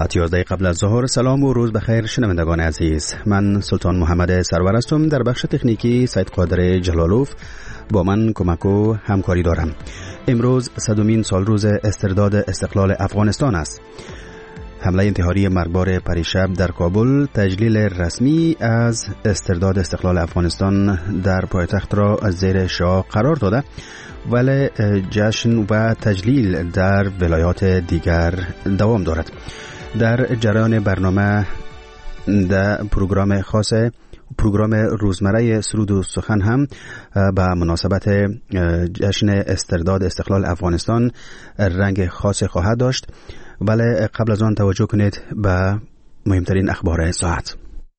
ساعت 11 قبل از ظهر. سلام و روز بخیر شنوندگان عزیز. من سلطان محمد سرور هستم. در بخش تکنیکی سید قادر جلالوف با من کمک و همکاری دارم. امروز 100مین سال روز استرداد استقلال افغانستان است. حمله انتحاری مرگبار پریشب در کابل تجلیل رسمی از استرداد استقلال افغانستان در پایتخت را از زیر شاه قرار داده، ولی جشن و تجلیل در ولایات دیگر دوام دارد. در جریان برنامه در پروگرام روزمره سرود و سخن هم به مناسبت جشن استرداد استقلال افغانستان رنگ خاص خواهد داشت، ولی قبل از آن توجه کنید به مهمترین اخبار ساعت.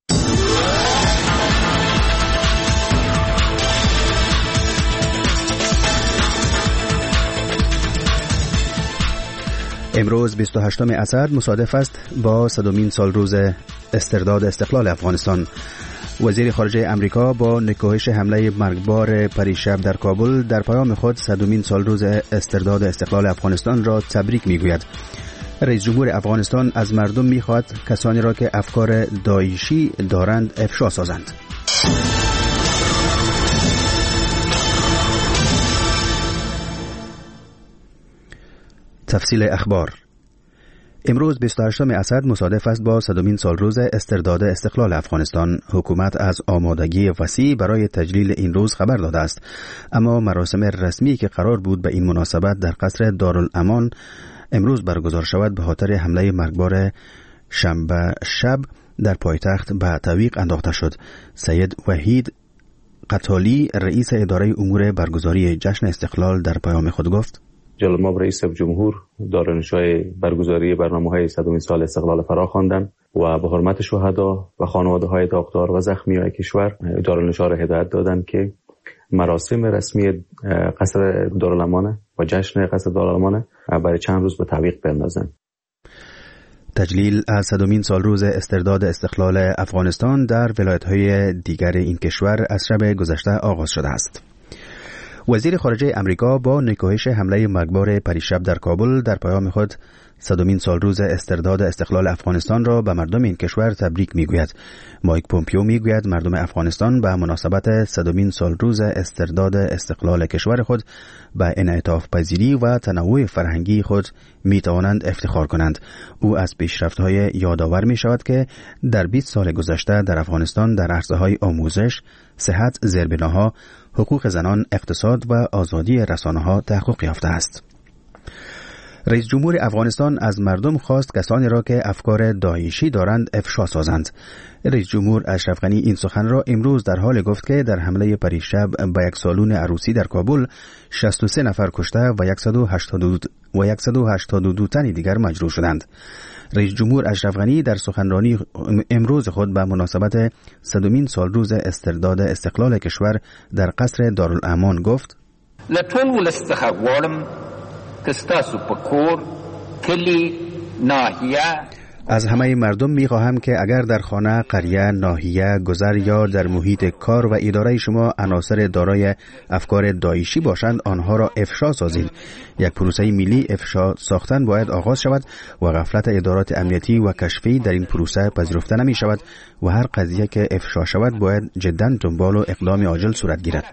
امروز 28 اسد مصادف است با 100مین سال روز استرداد استقلال افغانستان. وزیر خارجه امریکا با نکوهش حمله مرگبار پریشب در کابل در پیام خود 100مین سال روز استرداد استقلال افغانستان را تبریک میگوید. رئیس جمهور افغانستان از مردم میخواهد کسانی را که افکار داعشی دارند افشا سازند. تفصیل اخبار. امروز 28 اسد مصادف است با 100مین سال روز استرداد استقلال افغانستان. حکومت از آمادگی وسیع برای تجلیل این روز خبر داده است، اما مراسم رسمی که قرار بود به این مناسبت در قصر دارالامان امروز برگزار شود به خاطر حمله مرگبار شنبه شب در پایتخت به تعویق انداخته شد. سید وحید قتالی رئیس اداره امور برگزاری جشن استقلال در پیام خود گفت: جناب رئیس جمهور دارالانشای برگزاری برنامه‌های 100مین سال استقلال فرا خواندند و به حرمت شهدا و خانواده‌های داغدار و زخمیان کشور دارالانشا را هدایت دادند که مراسم رسمی قصر دارالامان و جشن قصر دارالامان برای چند روز به تعویق بندازند. تجلیل از 100مین سال روز استرداد استقلال افغانستان در ولایت‌های دیگر این کشور از شب گذشته آغاز شده است. وزیر خارجه امریکا با نکوهش حمله مرگبار پریشب در کابل در پیام خود 100مین سال روز استرداد استقلال افغانستان را به مردم این کشور تبریک میگوید. مایک پومپیو میگوید مردم افغانستان به مناسبت 100مین سال روز استرداد استقلال کشور خود به انعطاف پذیری و تنوع فرهنگی خود میتوانند افتخار کنند. او از پیشرفت‌های یادآور میشود که در 20 سال گذشته در افغانستان در عرصه‌های آموزش، صحت، زیربناها، حقوق زنان، اقتصاد و آزادی رسانه‌ها تحقق یافته است. رئیس جمهور افغانستان از مردم خواست کسانی را که افکار داعشی دارند افشا سازند. رئیس جمهور اشرف غنی این سخن را امروز در حال گفت که در حمله پریشب به یک سالن عروسی در کابل 63 نفر کشته و 182 تن دیگر مجروح شدند. رئیس جمهور اشرف غنی در سخنرانی امروز خود به مناسبت 100مین سال روز استرداد استقلال کشور در قصر دارالامان گفت: لطول ولستخوارم کستاسو پکور کلی ناحیه. از همه مردم می‌خواهم که اگر در خانه، قریه، ناحیه، گذر یا در محیط کار و اداره شما عناصر دارای افکار داعشی باشند آنها را افشا سازید. یک پروسه ملی افشا ساختن باید آغاز شود و غفلت ادارات امنیتی و کشفی در این پروسه پذیرفته نمی شود و هر قضیه که افشا شود باید جداً دنبال و اقدام عاجل صورت گیرد.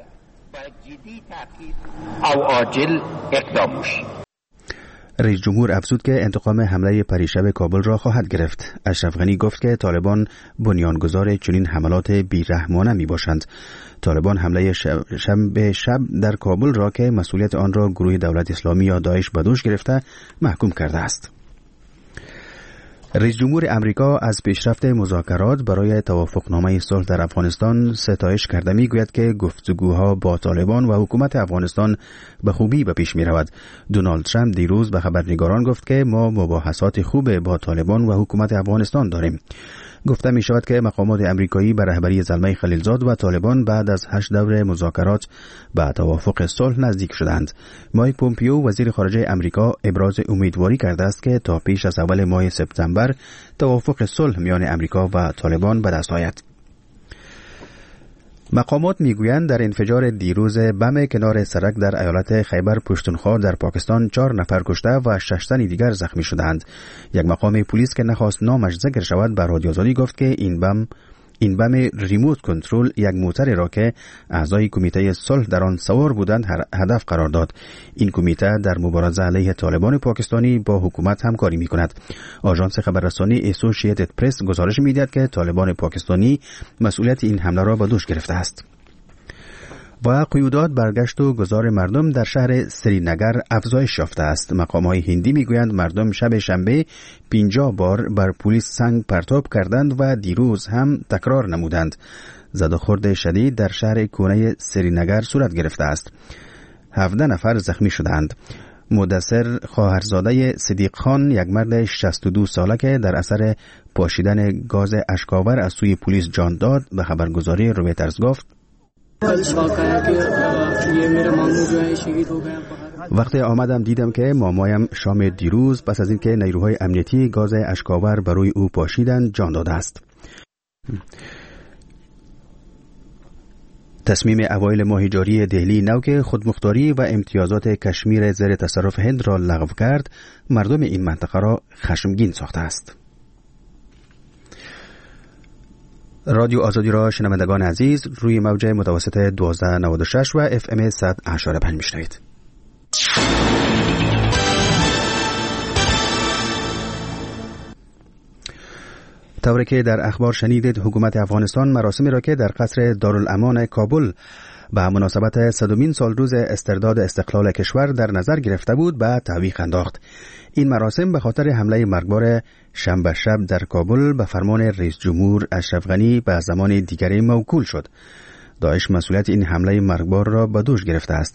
رئیس جمهور افزود که انتقام حمله پریشب کابل را خواهد گرفت. اشرف غنی گفت که طالبان بنیانگذار چنین حملات بیرحمانه می باشند. طالبان حمله شب در کابل را که مسئولیت آن را گروه دولت اسلامی یا داعش به دوش گرفته محکوم کرده است. رئیس جمهور امریکا از پیشرفت مذاکرات برای توافقنامه صلح در افغانستان ستایش کرده میگوید که گفتگوها با طالبان و حکومت افغانستان به خوبی به پیش می رود. دونالد ترامپ دیروز به خبرنگاران گفت که ما مباحثات خوب با طالبان و حکومت افغانستان داریم. گفته می شود که مقامات امریکایی به رهبری زلمه خلیلزاد و طالبان بعد از 8 دور مذاکرات به توافق صلح نزدیک شدند. مایک پومپیو وزیر خارجه امریکا ابراز امیدواری کرده است که تا پیش از اول ماه سپتامبر توافق صلح میان امریکا و طالبان به دست آید. مقامات میگویند در انفجار دیروز بم کنار سرک در ایالت خیبر پشتونخوا در پاکستان 4 نفر کشته و 6 تن دیگر زخمی شدند. یک مقام پلیس که نخواست نامش ذکر شود بر رادیو آزادی گفت که این بم ریموت کنترل یک موتر را که اعضای کمیته صلح در آن سوار بودند هدف قرار داد. این کمیته در مبارزه علیه طالبان پاکستانی با حکومت همکاری می‌کند. آژانس خبررسانی اسوسییتد پرس گزارش می‌دهد که طالبان پاکستانی مسئولیت این حمله را به دوش گرفته است. و قیودات برگشت و گذار مردم در شهر سرینگر افزایش یافته است. مقام‌های هندی میگویند مردم شب شنبه 50 بار بر پلیس سنگ پرتاب کردند و دیروز هم تکرار نمودند. زد و خورد شدید در شهر کونه سرینگر صورت گرفته است. 17 نفر زخمی شدند. مدثر خواهرزاده صدیق خان، یک مرد 62 ساله که در اثر پاشیدن گاز اشک‌آور از سوی پلیس جان داد، به خبرگزاری رویترز گفت: وقتی آمدم دیدم که مامایم شام دیروز پس از اینکه نیروهای امنیتی گاز اشک‌آور بر روی او پاشیدند جان داده است. تصمیم اوایل ماه جاری دهلی نو که خودمختاری و امتیازات کشمیر زیر تصرف هند را لغو کرد، مردم این منطقه را خشمگین ساخته است. رادیو آزادی را شنوندگان عزیز روی موج متوسط 1296 و FM 100.5 میشنوید. طوری که در اخبار شنیدید، حکومت افغانستان مراسمی را که در قصر دارالامان کابل به مناسبت 100مین سالروز استرداد استقلال کشور در نظر گرفته بود به تعویق انداخت. این مراسم به خاطر حمله مرگبار شنبه شب در کابل به فرمان رئیس جمهور اشرف غنی به زمان دیگری موکول شد. داعش مسئولیت این حمله مرگبار را به دوش گرفته است.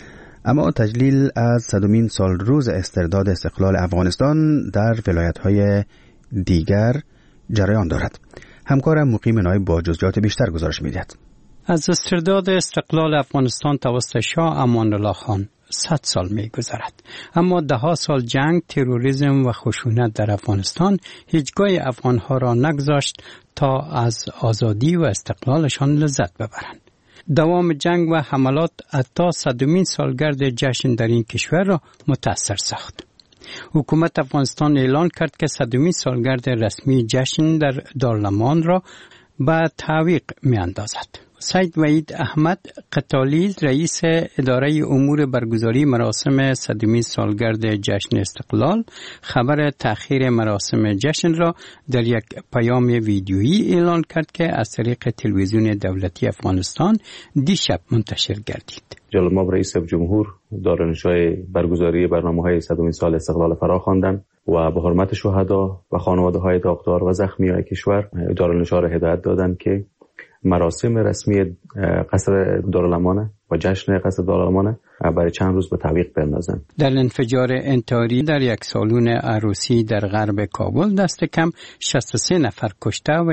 اما تجلیل از 100مین سالروز استرداد استقلال افغانستان در ولایت‌های دیگر جریان دارد. همکارم مقیم نایب با جزئیات بیشتر گزارش می‌دهد. از استرداد استقلال افغانستان توسط شاه امان الله خان 100 سال می‌گذرد، اما 10 سال جنگ، تروریسم و خشونت در افغانستان هیچگاه افغان‌ها را نگذاشت تا از آزادی و استقلالشان لذت ببرند. دوام جنگ و حملات حتی 100مین سالگرد جشن در این کشور را متأثر ساخت. حکومت افغانستان اعلان کرد که 100مین سالگرد رسمی جشن در دارالامان را به تعویق می‌اندازد. سید وحید احمد قتالی، رئیس اداره امور برگزاری مراسم 100مین سالگرد جشن استقلال، خبر تأخیر مراسم جشن را در یک پیام ویدیویی اعلان کرد که از طریق تلویزیون دولتی افغانستان دیشب منتشر گردید. جناب رئیس جمهور دارالانشای برگزاری برنامه‌های 100مین سال استقلال فرا خواندند و به حرمت شهدا و خانواده‌های داغدار و زخمیان کشور دارالانشا را هدایت دادند که مراسم رسمی قصر دارالامان و جشن قصر دارالامان برای چند روز به تعویق بندازند. در انفجار انتحاری در یک سالن عروسی در غرب کابل دست کم 63 نفر کشته و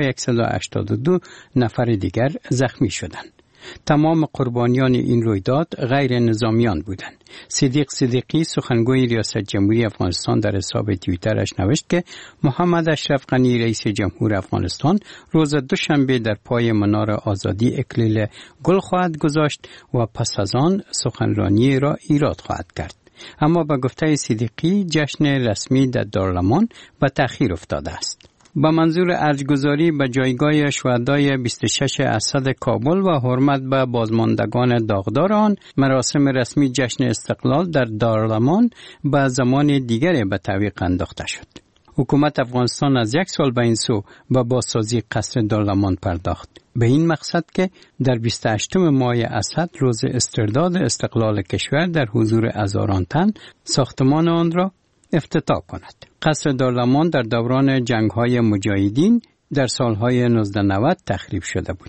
182 نفر دیگر زخمی شدند. تمام قربانیان این رویداد غیر نظامیان بودند. صدیق صدیقی، سخنگوی ریاست جمهوری افغانستان، در حساب توییترش نوشت که محمد اشرف غنی رئیس جمهور افغانستان روز دوشنبه در پای منار آزادی اکلیل گل خواهد گذاشت و پس از آن سخنرانی را ایراد خواهد کرد. اما به گفته صدیقی جشن رسمی در دارالامان به تأخیر افتاده است. با منظور ارجگذاری به جایگاه شهدای 26 اسد کابل و حرمت به بازماندگان داغدار آن، مراسم رسمی جشن استقلال در دارالامان به زمان دیگری به تعویق انداخته شد. حکومت افغانستان از 1 سال به این سو به بازسازی قصر دارالامان پرداخت، به این مقصد که در 28 ماه اسد روز استرداد استقلال کشور در حضور هزاران تن ساختمان آن را افتتاح کند. قصر دارالامان در دوران جنگ‌های مجاهدین در سالهای 1990 تخریب شده بود.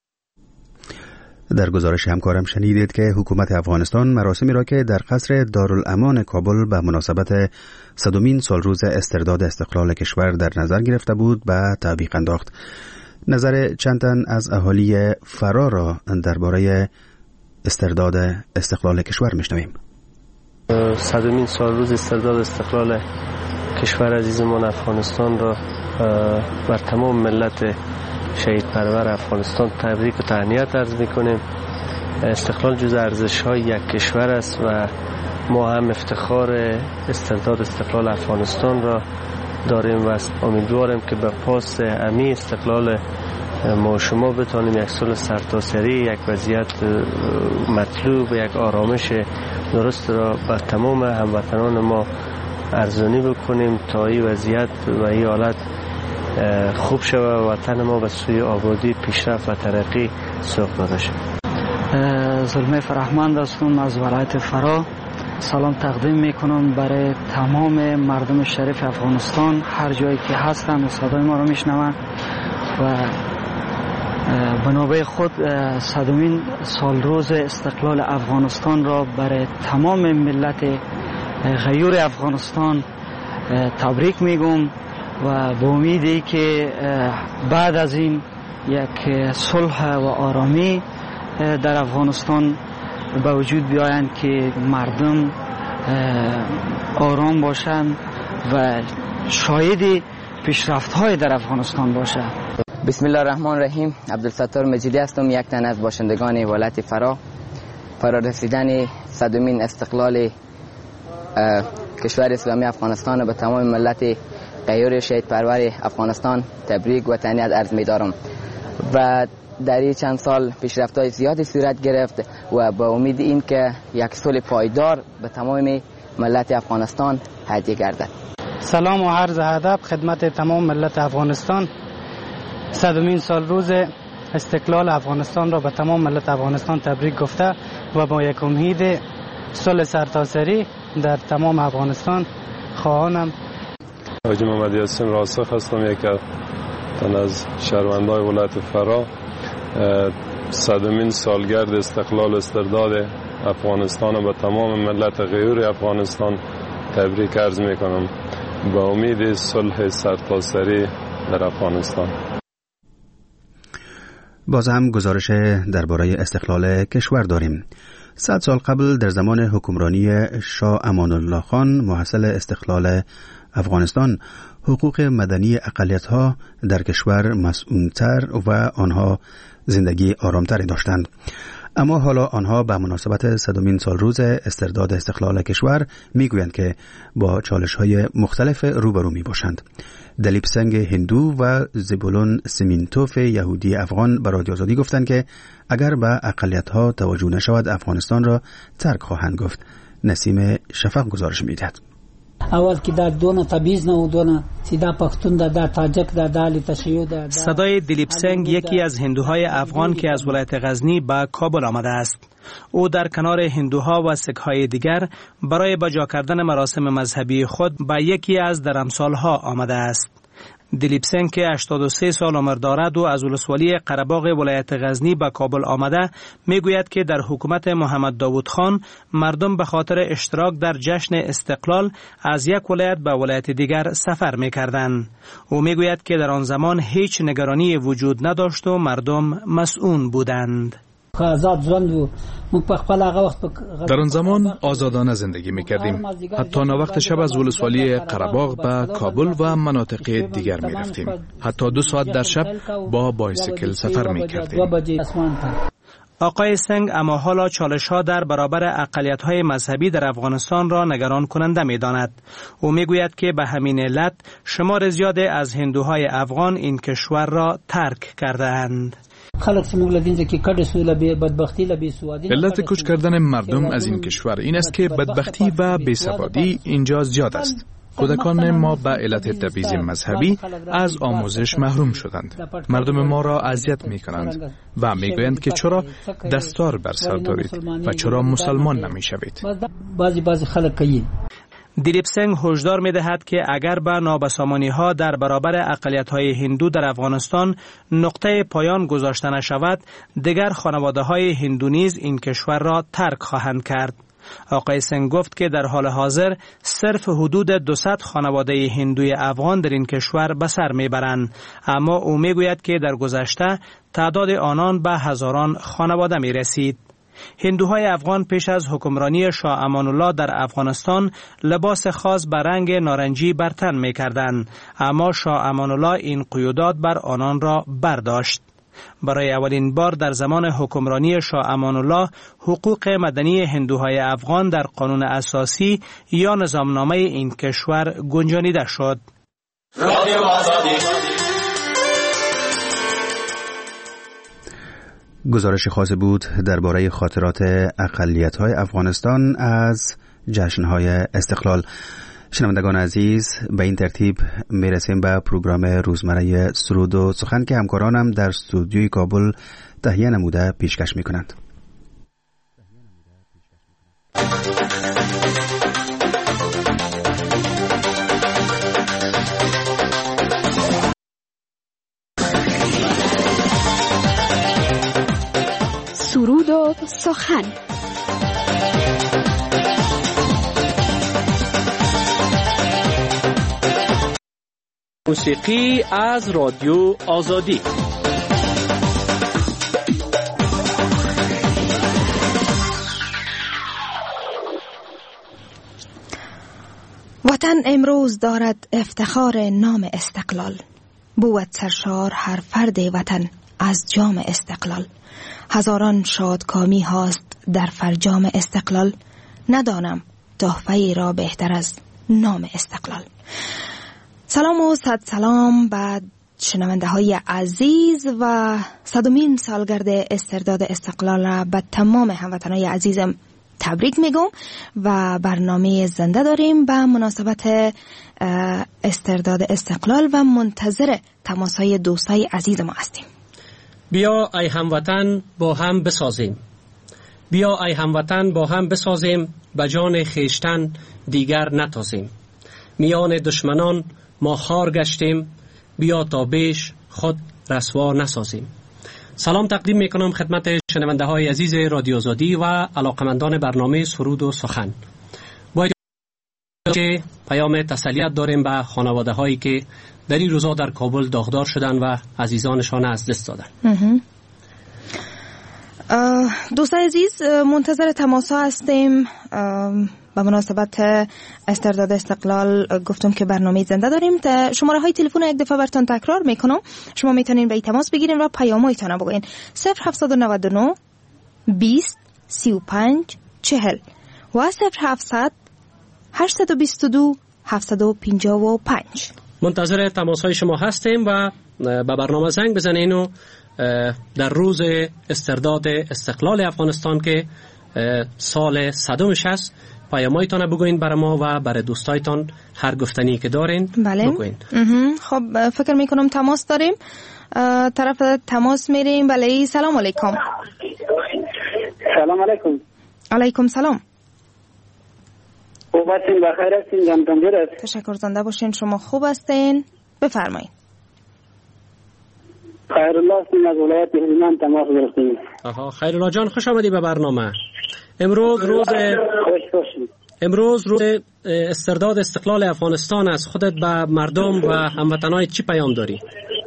در گزارش همکارم شنیدید که حکومت افغانستان مراسمی را که در قصر دارالامان کابل به مناسبت 100مین سالروز استرداد استقلال کشور در نظر گرفته بود به تعویق انداخت. نظر چند تن از اهالی فرا را درباره استرداد استقلال کشور میشنویم. 100مین سالروز استرداد استقلال کشور عزیزمان افغانستان را بر تمام ملت شهید پرور افغانستان تبریک و تهنیت عرض میکنیم. استقلال جز ارزش‌های یک کشور است و ما هم افتخار استرداد استقلال افغانستان را داریم و امیدواریم که به پاس امی استقلال ما شما بتانیم یک صلح سرتاسری، یک وضعیت مطلوب، یک آرامش درست را به تمام هموطنان ما ارزانی بکنیم تا این وضعیت و این حالت خوب شود و وطن ما به سوی آبادی، پیشرفت و ترقی سوق داده شود. زلمه فرهمند هستم از ولایت فرا. سلام تقدیم میکنم برای تمام مردم شریف افغانستان، هر جایی که هستند و صدای ما رو میشنوند و به نوبه خود 100مین سال روز استقلال افغانستان را برای تمام ملت غیور افغانستان تبریک میگم و به امیدی که بعد از این یک صلح و آرامی در افغانستان به وجود بیایند که مردم آرام باشند و شاهد پیشرفت‌های در افغانستان باشند. بسم الله الرحمن الرحیم. عبدالستار مجیدی هستم، یک تن از باشندگان ولایت فرا رسیدن 100مین استقلال کشور اسلامی افغانستان به تمام ملت غیور شهید پرور افغانستان تبریک و تهنیت عرض می‌دارم و در این چند سال پیشرفت‌های زیادی صورت گرفت و با امید این که یک صلح پایدار به تمام ملت افغانستان هدیه گردد. سلام و عرض ادب خدمت تمام ملت افغانستان. 100مین سال روز استقلال افغانستان را به تمام ملت افغانستان تبریک گفته و با یک امید صلح سرتاسری در تمام افغانستان خواهانم. حاجی محمد یاسین راسخ هستم، یک تن از شهروندان ولایت فرا. 100مین سالگرد استقلال استرداد افغانستان به تمام ملت غیور افغانستان تبریک عرض میکنم با امید صلح سرتاسری در افغانستان. باز هم گزارش درباره استقلال کشور داریم. 100 سال قبل در زمان حکمرانی شاه امان الله خان محصل استقلال افغانستان، حقوق مدنی اقلیت‌ها در کشور مسئول‌تر و آنها زندگی آرامتری داشتند. اما حالا آنها به مناسبت 100مین سال روز استرداد استقلال کشور میگویند که با چالش‌های مختلف روبرو میباشند. دلیپ سنگ هندو و زبولون سمینتوف یهودی افغان به رادیو آزادی گفتند که اگر به اقلیت‌ها توجه نشود افغانستان را ترک خواهند گفت. نسیم شفق گزارش میدهد. اول که در دونه تبعیض نه و دونه سیدا پختون در تاجک در دال تشیع در صدای دلیپ سنگ یکی از هندوهای افغان که از ولایت غزنی به کابل آمده است. او در کنار هندوها و سک‌های دیگر برای بجا کردن مراسم مذهبی خود به یکی از درمسال‌ها آمده است. دلیپ سنگ که 83 سال عمر دارد و از ولسوالی قره‌باغ ولایت غزنی به کابل آمده میگوید که در حکومت محمد داوود خان مردم به خاطر اشتراک در جشن استقلال از یک ولایت به ولایت دیگر سفر می‌کردند. او میگوید که در آن زمان هیچ نگرانی وجود نداشت و مردم مسئول بودند. در آن زمان آزادانه زندگی می‌کردیم. حتی وقت شب از ولسوالی قره‌باغ به کابل و مناطق دیگر می‌رفتیم. حتی 2 ساعت در شب با بایسیکل سفر می‌کردیم. آقای سنگ اما حالا چالش‌ها در برابر اقلیت‌های مذهبی در افغانستان را نگران کننده می‌داند. او می‌گوید که به همین علت شمار زیادی از هندوهای افغان این کشور را ترک کرده‌اند. علت کوچ کردن مردم از این کشور این است که بدبختی و بیسوادی اینجا زیاد است. کودکان ما به علت تبعیض مذهبی از آموزش محروم شدند. مردم ما را اذیت می‌کنند و می‌گویند که چرا دستار بر سر دارید و چرا مسلمان نمی‌شوید. دلیپ سنگ هشدار می‌دهد که اگر به نابسامانی‌ها در برابر اقلیت‌های هندو در افغانستان نقطه پایان گذاشته نشود، دیگر خانواده‌های هندو نیز این کشور را ترک خواهند کرد. آقای سنگ گفت که در حال حاضر صرف حدود 200 خانواده هندوی افغان در این کشور به سر میبرند، اما او میگوید که در گذشته تعداد آنان به هزاران خانواده می رسید. هندوهای افغان پیش از حکمرانی شاه امان الله در افغانستان لباس خاص به رنگ نارنجی بر تن می‌کردند، اما شاه امان الله این قیودات بر آنان را برداشت. برای اولین بار در زمان حکمرانی شاه امان الله حقوق مدنی هندوهای افغان در قانون اساسی یا نظامنامه این کشور گنجانیده شد. گزارش خاصی بود درباره خاطرات اقلیت‌های افغانستان از جشن‌های استقلال. شنوندگان عزیز، به این ترتیب میرسیم به پروگرام روزمره سرود و سخن که همکارانم در استودیوی کابل تهیه نموده پیشکش می‌کنند. سرود و سخن. موسیقی از رادیو آزادی. وطن امروز دارد افتخار نام استقلال. بود سرشار هر فرد وطن از جام استقلال. هزاران شادکامی هاست در فرجام استقلال. ندانم تحفه‌ای را بهتر از نام استقلال. سلام و صد سلام به شنونده های عزیز و 100مین سالگرد استرداد استقلال را به تمام هموطنای عزیزم تبریک میگم و برنامه زنده داریم به مناسبت استرداد استقلال و منتظر تماسهای دوستای عزیز ما هستیم. بیا ای هموطن با هم بسازیم، بیا ای هموطن با هم بسازیم، به جان خیشتن دیگر نتازیم. میان دشمنان ما خار گشتیم، بیا تا بیش خود رسوا نسازیم. سلام تقدیم میکنم خدمت شنونده های عزیز رادیو آزادی و علاقمندان برنامه سرود و سخن. باید که پیام تسلیت داریم به خانواده هایی که در این روزا در کابل داغدار شدن و عزیزانشان از دست دادن. دوستان عزیز، منتظر تماس ها هستیم. به مناسبت استرداد استقلال گفتم که برنامه زنده داریم. شماره های تلفن یک دفعه براتون تکرار میکنم. شما میتونین به تماس بگیرین و پیام‌هایتون بگین 0799 20 35 40 و 0700 822 755. منتظر تماس های شما هستیم و به برنامه زنگ بزنین و در روز استرداد استقلال افغانستان که سال 100مش است پیامایتان بگوین برای ما و برای دوستایتان هر گفتنی که دارین بگوین. خب فکر میکنم تماس داریم. طرف تماس میریم. بله، سلام علیکم. سلام علیکم. علیکم سلام. خوب هستین؟ بخیر هستین؟ جانتان است. تشکر، زنده باشین. شما خوب هستین؟ بفرمایید. خیرالله هستیم از ولایت هلمند تماس گرفتیم. خیرالله جان، خوش آمدی به برنامه. امروز روز استرداد استقلال افغانستان است. خودت به مردم و هموطنان چی پیام داری؟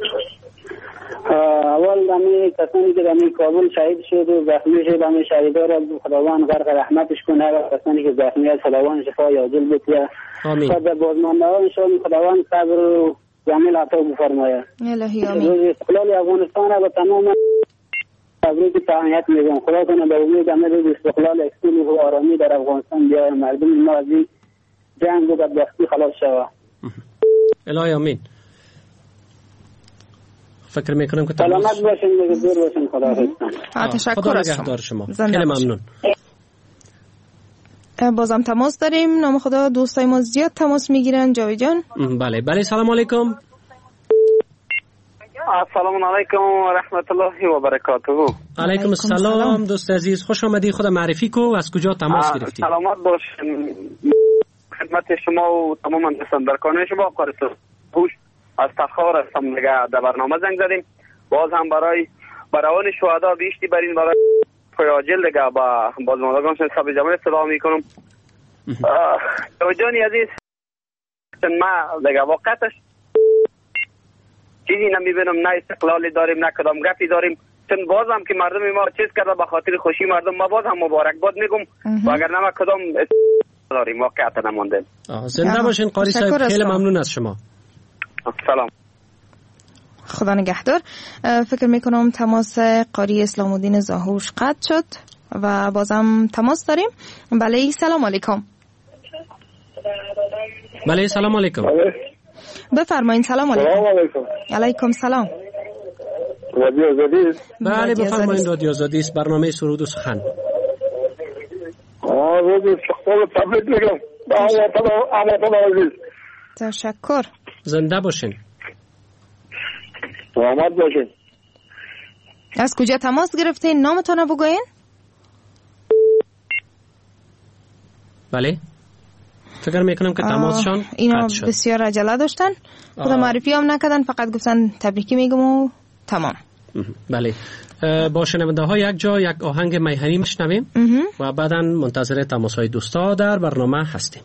اول دمی کسانی که دمی کابل شهید شد و زخمی شد دمی شهیدا را خداوند غرق رحمتش کنه و کسانی که زخمی است خداوند شفای عاجل بده. آمین. و بازماندگانشان خداوند صبر و جمیل عطا بفرماید. الهی آمین. روز استقلال افغانستان را به تمام تبریک تهنیت میگم. خدا کنه به امید همه روز استقلال صلح و آرامی در افغانستان بیاید، مردم ما از این جنگ و بدبختی خلاص شود. الهی آمین. فکر میکنم که سلامت باشین، دور باشین. خدا حافظ. تشکر از شما. خیلی ممنون. بازم تماس داریم. نام خدا، دوستای ما زیاد تماس میگیرن. جاوید جان. بله، سلام علیکم. السلام علیکم و رحمت الله و برکاته. علیکم السلام دوست عزیز، خوش آمدی. خود معرفی کو، از کجا تماس گرفتی؟ سلامت باشین. خدمت شما و تمام دستاندرکان شما قارسو خوش از تخار هستم. دیگه در برنامه زنگ زدیم باز هم برای روان شهدا بیشتی برین برای عاجل دیگه با بازماندگانشون صاحب جمعیت صدا میکنم. جانی عزیز، ما دیگه واقعتش چیزی نمیبینم، نه استقلالی داریم نه کدام گپی داریم. چون باز هم که مردم ما چیز کرده به خاطر خوشی مردم، ما باز هم مبارکباد میگم و اگر نه ما کدام داریم واقعیت نمونده. زنده باشین قاری صاحب، خیلی ممنون از شما. سلام. خدا نگهدار. فکر میکنم تماس قاری اسلام الدین زاهوش قطع شد و بازم تماس داریم. بله سلام علیکم. بله سلام علیکم. بفرمایید. سلام علیکم. سلام علیکم. علیکم سلام. رادیو آزادی است؟ بله بفرمایید، رادیو آزادی است، برنامه سرود و سخن. روز استقلال تبریک میگم به هموطن عزیز. تشکر. زنده باشین. سلامت باشین. از کجا تماس گرفتین؟ نامتون بگوین؟ بله فکر میکنم که تماسشان اینا بسیار عجله داشتن، خود معرفی هم نکردن، فقط گفتن تبریکی میگم و تمام. بله با شنونده ها یک جا یک آهنگ میهنی میشنویم و بعدا منتظر تماس های دوستا در برنامه هستیم.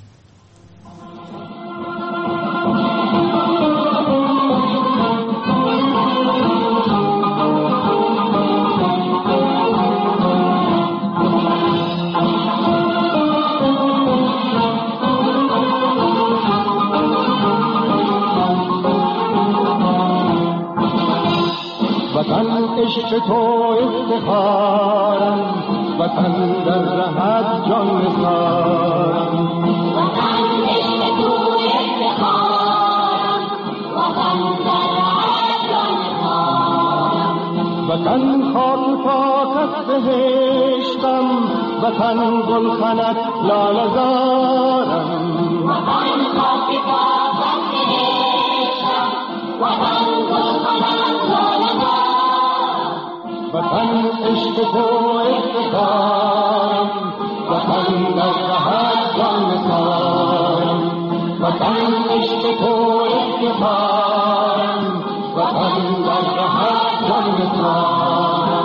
عشق تو افتخارم، وطن در رهت جان نثارم. وطن عشق تو افتخارم، وطن در رهت جان نثارم. وطن خاک پاک است بهشتم، وطن گلخنت لاله زارم. وطن خاک پاک است بهشتم، وطن گلخنت لاله زارم. وطن عشق تو افتخارم، وطن در رهت جان نثارم. وطن عشق تو افتخارم، وطن در رهت جان نثارم.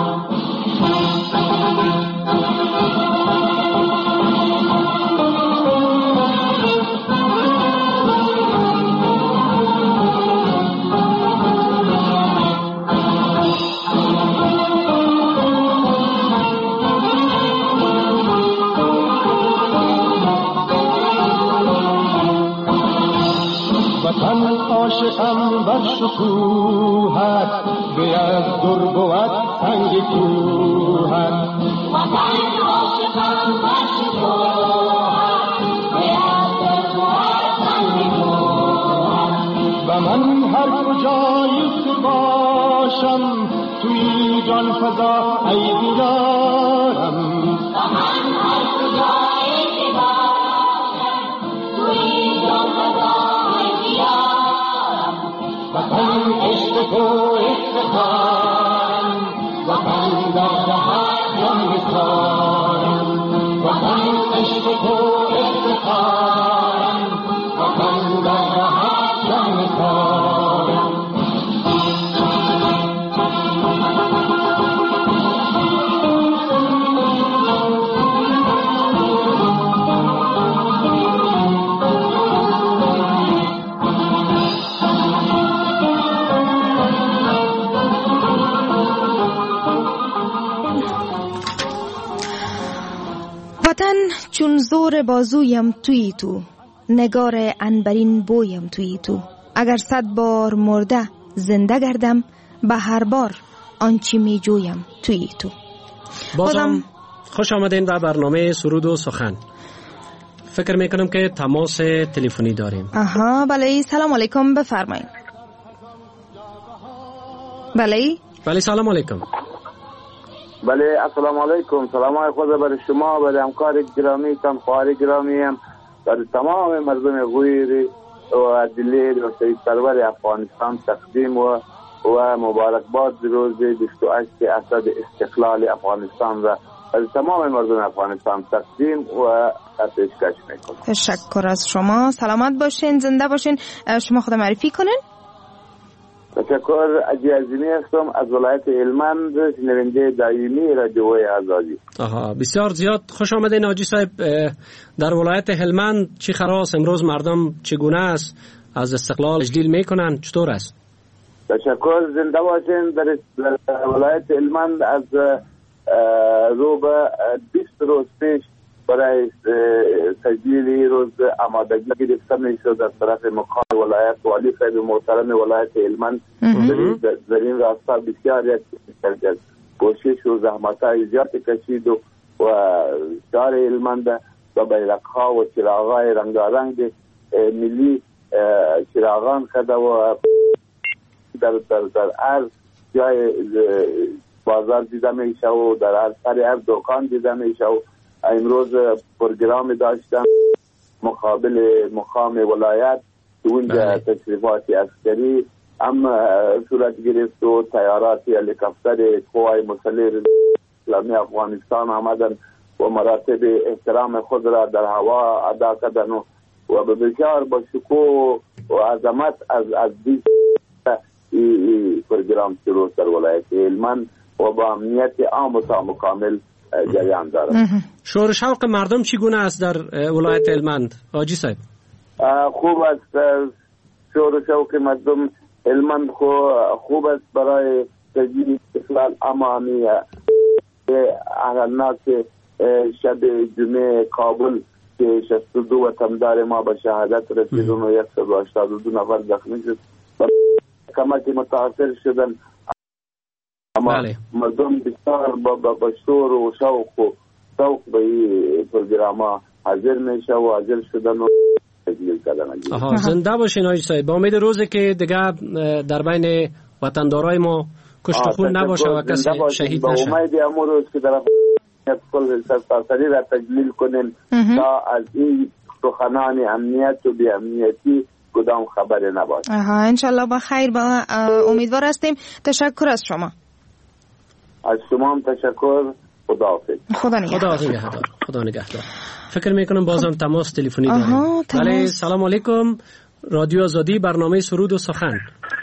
وطن عاشقم بر شکوهت، به از در بود سنگ کوهت. وطن عاشقم بر شکوهت، به از در بود سنگ کوهت. و من هر کجایی که باشم، توی جان فضا ای دیدارم. و من هر کجایی که باشم، توی جان فضا وطن عشق تو افتخارم، وطن در رهت جان نثارم. وطن عشق تو افتخارم، وطن در رهت جان نثارم. وطن چون زور بازویم توی تو، نگار عنبرین بویم توی تو. اگر 100 بار مرده زنده گردم، به هر بار آنچه می جویم توی تو. بازم خوش آمدین به برنامه سرود و سخن. فکر میکنم که تماس تلفنی داریم. بله سلام علیکم، بفرمایید. بله سلام علیکم. بله السلام علیکم. سلام خود بر شما، بر همکار گرامی، تنخوار گرامی هم، بر تمام مردم غویر و دلیر و شهید سرور افغانستان تقدیم و مبارکباد روز 28 اسد استقلال افغانستان و بر تمام مردم افغانستان تقدیم و پیشکش میکنم. تشکر از شما. سلامت باشین، زنده باشین. شما خود معرفی کنین. تشکر. عجی عظیمی هستم از ولایت هلمند، شنونده دائمی رادیو آزادی. بسیار زیاد خوش آمدین حاجی صاحب. در ولایت هلمند چی خراس امروز مردم چگونه است؟ از استقلال تجلیل میکنن؟ چطور است؟ تشکر. زنده باشین. در ولایت هلمند از رو به 20 روز پیش برای تجلیل روز آمادگی گرفته میشد از طرف مقام ولایت والی صاحب محترم ولایت هلمند. در این راستا بسیار یک کوشش و زحمت‌های زیادی کشید و شهر هلمند و بیرق‌ها و چراغ‌های رنگارنگ ملی چراغان کرده و در هر جای بازار دیده میشه و در هر دکان دیده میشه و امروز پروگرام داشتن مقابل مقام ولایت اونجا تشریفات عسکری هم صورت گرفت و تیارات هلیکوپتر قوای مسلح اسلامی افغانستان آمدن و مراتب احترام خود را در هوا ادا کردن و به بسیار با شکوه و عظمت از این پروگرام شروع در ولایت هلمند و با امنیت عام و مکمل جریان دارد. شور شوق مردم چگونه است در ولایت هلمند حاجی صاحب؟ خوب است. شور شوق مردم هلمند خوب است برای تجلیل استقلال. امامی اهلناک شب جمعه کابل که 62 وطندار ما به شهادت رسیدن و 182 نفر زخمی شد کمکی متاثر شدن، اما مردم بسیار با شور و شوق به این پروگرام حاضر میشه و حاضر شدن و تجلیل کردن. زنده باشین حاجی صاحب. با امید روزی که دیگه در بین وطندارای ما کشت خون نباشه و کسی شهید نشه. با امید امروز که در کل سرتاسری را تجلیل کنیم تا از این سخنان امنیت و بی امنیتی کدام خبر نباشه. انشالله با خیر. با امیدوار هستیم. تشکر از شما. از شما هم تشکر. خداحافظ. خدا نگهدار. فکر میکنم بازم تماس تلفنی داریم. بله سلام علیکم. رادیو آزادی برنامه سرود و سخن.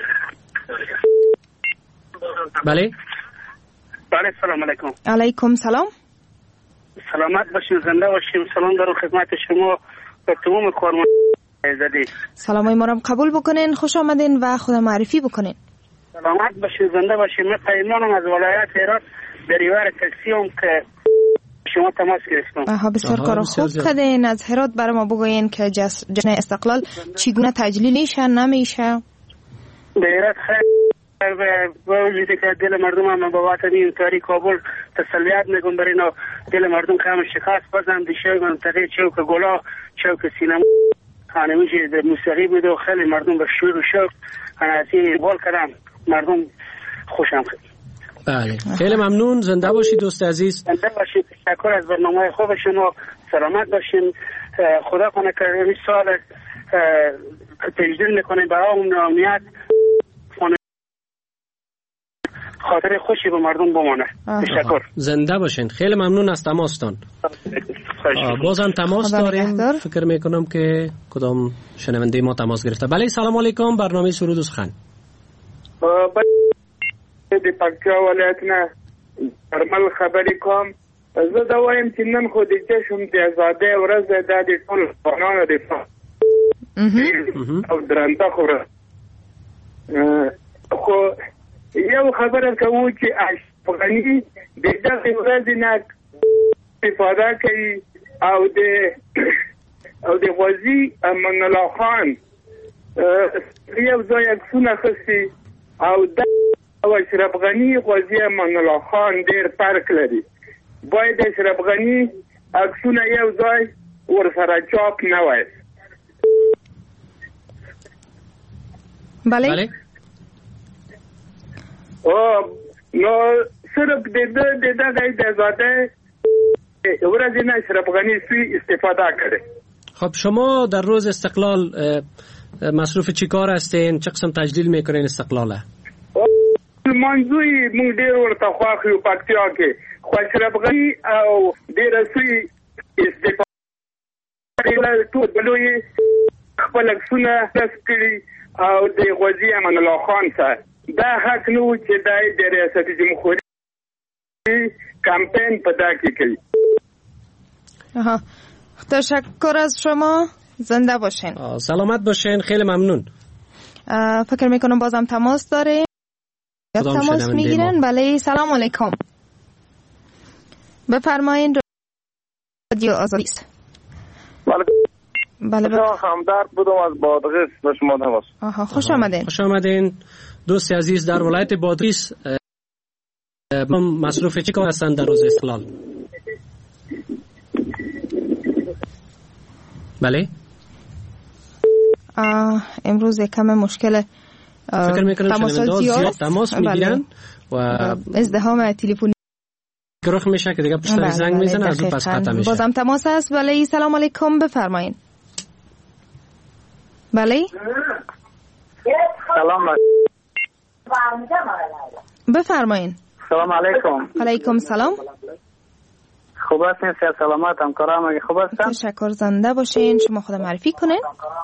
بله سلام علیکم. علیکم سلام. سلامت باشین. زنده باشین. سلام دارم خدمت شما و تمام کارمندان. سلامای ما رو قبول بکنین. خوش آمدین و خود معرفی بکنین. سلامت باشین. زنده باشین. من پیمانم از ولایت هرات دریور کلسیوم که شما تماس گرفتم. بسیار کار خوب کردین. از هرات برای ما بگوین که جشن استقلال چگونه تجلیل میشه نمیشه؟ به هرات با وجودی که دل مردم هم بابت این تاریخ کابل تسلیت میگم برای اینا دل مردم که هم شکست بازم دیشه منطقه چوک گلا چوک سینما خانمیشه در موسیقی بود و خیلی مردم به شور و شوق از این بال کردم. مردم خوشم خیلی. بله خیلی ممنون. زنده باشید دوست عزیز. زنده باشید. تشکر از برنامه خوب شما. سلامت باشین. خدا کنه که این سال تجلیل میکنه برای اون امنیت خاطر خوشی به مردم بمانه. تشکر. زنده باشین. خیلی ممنون از تماستان. بازم تماس داریم. فکر میکنم که کدام شنونده ما تماس گرفته. بله سلام علیکم. برنامه سرود و سخن. د پکتیا ولایت نه درمل خبرې کوم. زه دا وایم چې نن خو د جشن د ازادۍ ورځ ده، د ټولو افغانانو دفاع او درنده خوره. خو یو خبره کوو چې افغاني د دغې ورځې نه استفاده کوي او د غازي امان الله خان یو ځای عکسونه اخیستي او او اشرف غنی غازی امان الله خان ډیر فرق لري. باید اشرف غنی عکسونه یو ځای ورسره چاپ نه وای. بله نو صرف د دغه ازاده ورځ نه اشرف غنی سوی استفاده کړي. خب شما در روز استقلال مصروف چی کار هستین؟ چه قسم تجلیل میکنین استقلاله؟ منځوی مونږ ډیر ورته خواخ یو پکتیا کې خو اشرف غنی او ډیر سوی استفاده ټول بلوي خپل عکسونه تسکړي او د غازی امان الله خان سره دا حق نو چې د ریاست جمهوری کمپین په دا کې کوي. تشکر از شما. زنده باشین. سلامت باشین. خیلی ممنون. فکر میکنم بازم تماس داره. تماس میگیرن. بله سلام علیکم. بفرمایید. رادیو آزادی است. بله همدرد بودم از بادغیس به شما تماس. آها خوش آمدین. خوش آمدین دوست عزیز در ولایت بادغیس. مصروف چی کار هستند در روز استقلال؟ بله امروز کم مشکل فکر میکنم زیاد تماس میگیرن و ازدحام تلفنی گروه میشه که دیگه پشت زنگ میزنه از اون پس قطع میشه. بازم تماس هست. بله سلام علیکم بفرمایید. بله سلام بفرمایید. سلام علیکم. علیکم سلام. خوب هستین؟ صحت سلامت همکارام اگه خوب هستن؟ تشکر. زنده باشین. شما خود معرفی کنین.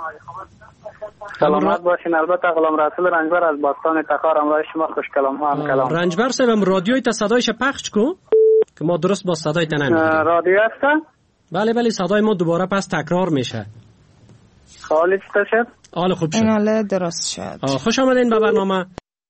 سلامت باشین. البته غلام رسول رنجبر از باستان تخار همراه شما خوش کلام. رنجبر صاحب رادیوی تا صدایش پخش کو که ما درست با صدای تا نمیگیریم. رادیو هست؟ بله صدای ما دوباره پس تکرار میشه. حالی چطور شد؟ حال خوب شد. حالا درست شد. خوش آمدین به برنامه.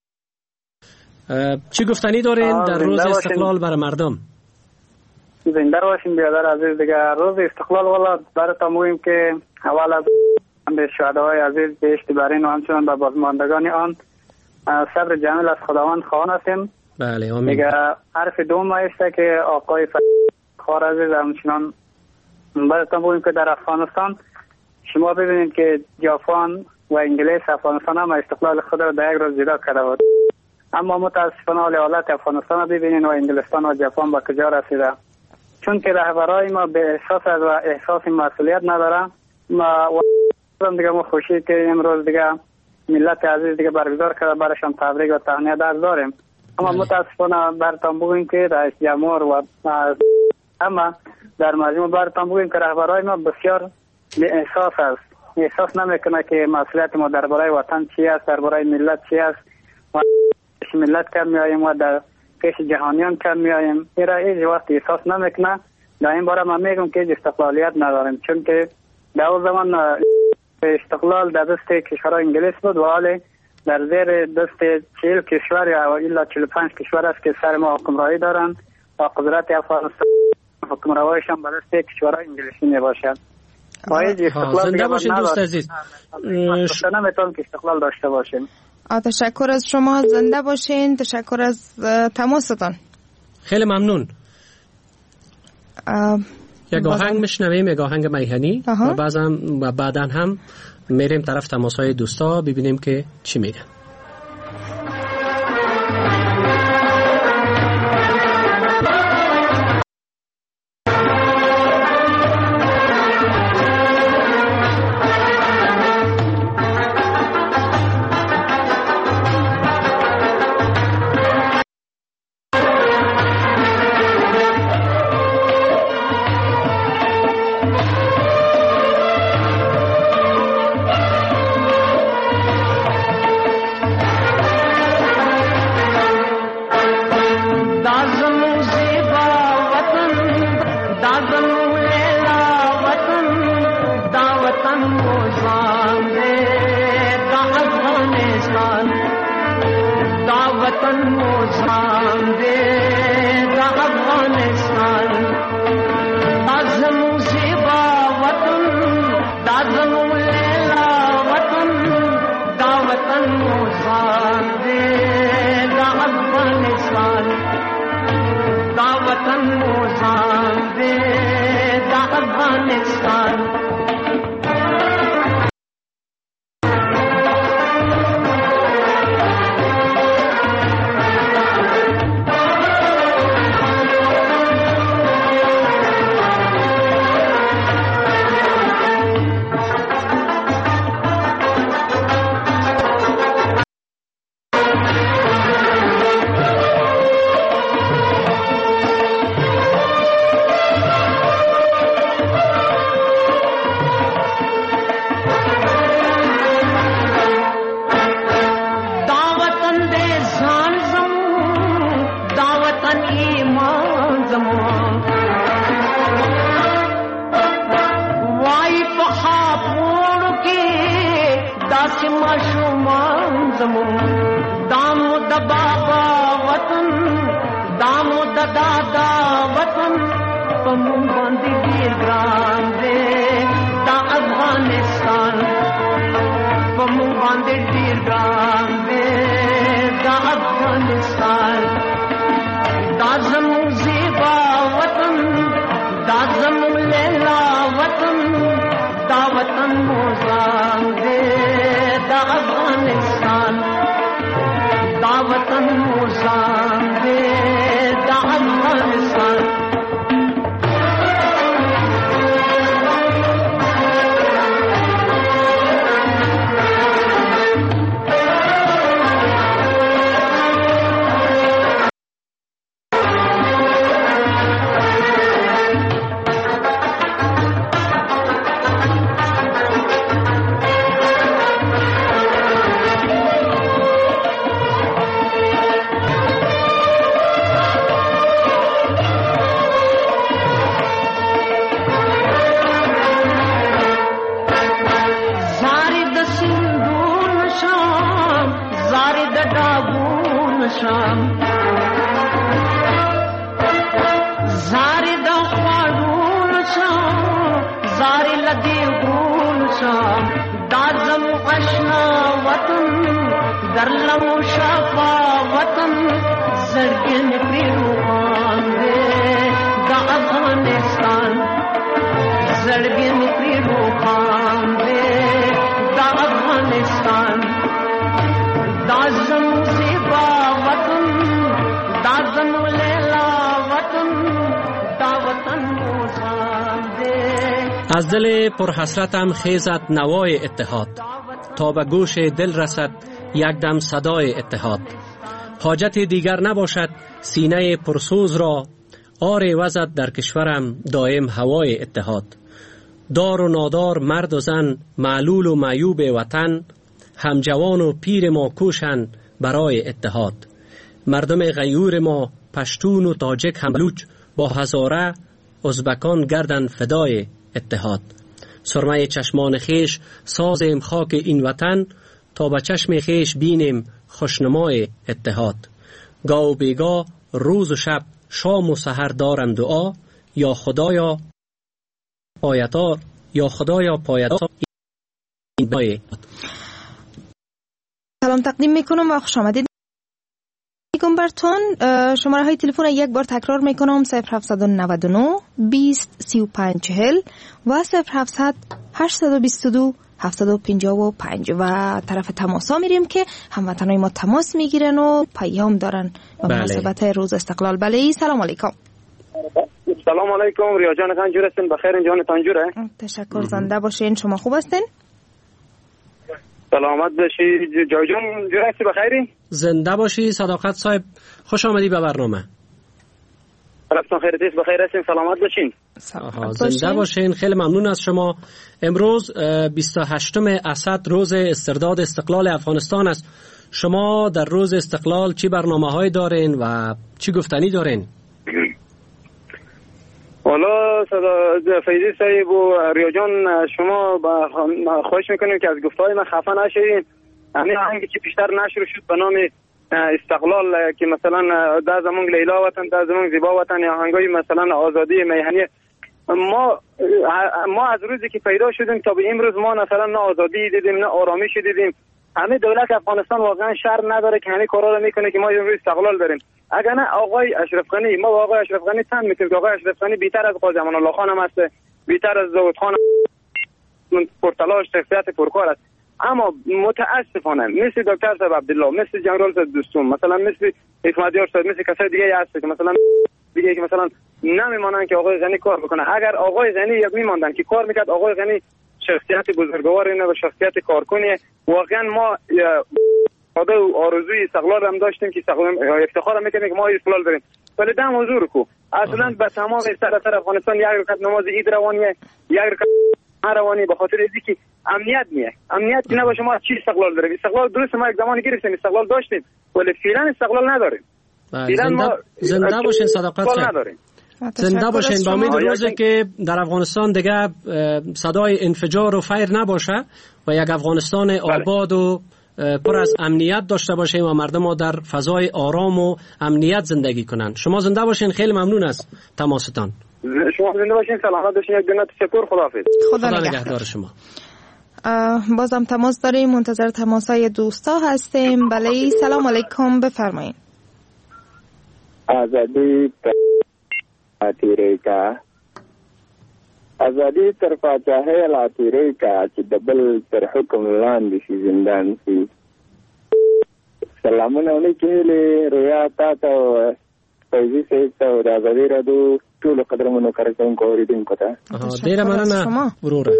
چی گفتنی دارین در روز استقلال برای مردم؟ زنده باشین برادر عزیز. دیگه روز استقلال والا براتون میگیم که اول از به شهداهای عزیز بهشت برین و همچنان به بازماندگان آن صبر جمیل از خداوند خواهان هستیم. بله آمین. دیگه حرف دوم است که آقای خار عزیز همچنان براتون میگیم که در افغانستان شما ببینید که ژاپن و انگلیس افغانستان هم استقلال خود را در یک روز جدا کرده بود، اما متاسفانه حالت افغانستان را ببینید و انگلستان و ژاپن به کجا رسیده. چون که رهبرای ما به احساس مسئولیت ندارن. ما دیگه ما خوشی که امروز دیگه ملت عزیز دیگه برگزار کرده برایشان تبریک و تهنیت عرض داریم. اما متاسفانه براتون بگویم که رئیس جمهور و اما در مجموع براتون بگویم که رهبرای ما بسیار به احساس است. احساس نمیکنه که مسئولیت ما درباره وطن چی است، درباره ملت چی است. ما ملت کم میاییم و در پیش جهانیان کم میاییم. ایرا هیچ وقت احساس نمیکنه. در این باره من میگم که استقلالیت نداریم، چون که در اون زمان استقلال در دست کشورهای انگلیس بود و حالی در زیر دست 40 کشور یا الا 45 کشور است که سر ما حکمرانی دارن و قدرت افغانستان حکمرانیشان به دست کشورهای انگلیسی میباشد. زنده باشین دوست عزیز. نمیتونم که استقلال داشته باشیم. تشکر از شما. زنده باشین. تشکر از تماستان. خیلی ممنون. یک آهنگ میشنویم، یک آهنگ میهنی و بعدا هم میریم طرف تماسهای دوستا ببینیم که چی میگن. Shuma زمون دام و د بابا وطن دام و د دادا وطن پمون باندې ډیر ګران دی دا افغانستان پمون باندې ډیر ګران دی دا افغانستان دا زمون زیبا وطن دا زمون لیلا وطن دا وطن موزان دے دا افغانستان دا وطن موزان دے دا افغانستان از دل پرحسرتم خیزد نوای اتحاد تا به گوش دل رسد یک دم صدای اتحاد. حاجت دیگر نباشد سینه پرسوز را، آر وزد در کشورم دائم هوای اتحاد. دار و نادار مرد و زن، معلول و معیوب وطن، هم جوان و پیر ما کوشن برای اتحاد. مردم غیور ما پشتون و تاجک هم بلوچ، با هزاره ازبکان گردن فدای اتحاد. سرمه چشمان خیش سازیم خاک این وطن، تا به چشم خیش بینیم خوشنمای اتحاد. گاه و بیگاه روز و شب شام و سحر دارم دعا، یا خدایا پایدار یا خدایا پایدار این بای. سلام تقدیم میکنم و خوش آمدید برتون. شماره های تلفن یک بار تکرار میکنم: 0799 20 35 40 و 0700 822 755. و طرف تماس ها میریم که هموطنای ما تماس میگیرن و پیام دارن و مناسبت روز استقلال. بله، سلام علیکم. سلام علیکم. ریا جان خنجور هستین؟ بخیر؟ جان تنجوره؟ تشکر. زنده باشین. شما خوب هستین؟ سلامت باشی. جای جان جور هستی؟ بخیری؟ زنده باشی صداقت صاحب. خوش آمدی به برنامه. رفتان خیرتیست؟ بخیر هستین؟ سلامت باشین. زنده باشین. خیلی ممنون از شما. امروز 28 اسد روز استرداد استقلال افغانستان است. شما در روز استقلال چی برنامه‌های دارین و چی گفتنی دارین؟ والا فیضی صاحب و ریا جان، شما خواهش میکنیم که از گفتهای من خفه نشید. همین آهنگی که پیشتر نشر شد به نام استقلال که مثلا در زمان لیلا وطن، در زمان زیبا وطن، یا آهنگای مثلا آزادی میهنی، ما از روزی که پیدا شدیم تا به امروز ما مثلا نه آزادی دیدیم نه آرامش دیدیم. همه دولت افغانستان واقعا شر نداره که همه کارا رو میکنه که ما امروز استقلال داریم. اگر نه آقای اشرف غنی، ما با آقای اشرف غنی تن میکنیم که آقای اشرف غنی بیشتر از قاضی امان الله خان هم است، بیشتر از داوود خان پرتلاش، شخصیت پرکار است. اما متاسفانه مثل دکتر صاحب عبدالله، مثل جنرال صاحب دوستون، مثلا مثل حکمتیار صاحب، مثل کسای دیگه هست که مثلا دیگه که مثلا نمیمانن که آقای غنی کار بکنه. اگر آقای غنی یک میماندن که کار میکرد، آقای غنی شخصیت بزرگواری نه و شخصیت کارکنی، واقعا ما آرزوی استقلال هم داشتیم که افتخار میکنیم که ما استقلال داریم. ولی دم حضور کو اصلا به تمام سراسر افغانستان یک رکعت نماز عید روانیه، یک رکعت روانی، به خاطر اینکه امنیت نیه. امنیت که نباشه ما چی استقلال داریم؟ استقلال درست ما یک زمانی گرفتیم، استقلال داشتیم، ولی فعلا استقلال نداریم. زنده باشین صداقت صاحب. زنده باشین. با امید روزی که در افغانستان دیگه صدای انفجار و فیر نباشه و یک افغانستان آباد و پر از امنیت داشته باشیم و مردم ها در فضای آرام و امنیت زندگی کنند. شما زنده باشین، خیلی ممنون از تماستان. شما زنده باشین، سلامت باشین، یک دنیا تشکر، خداحافظ. خدا نگهدار شما. بازم تماس داریم، منتظر تماسای دوستا هستیم. بله سلام علیکم، بفرمایید. آزادی تیرې کا ازادي تر پاچاهۍ لا تیرې کا چې د بل تر حکم لاندې شي زندان شي. سلامونه علیکم ریا تا ته فیضی صاحب ته او د ازادي راډیو ټولو قدرمنو کارکونکو اوریدونکو ته ډېره مننه وروره.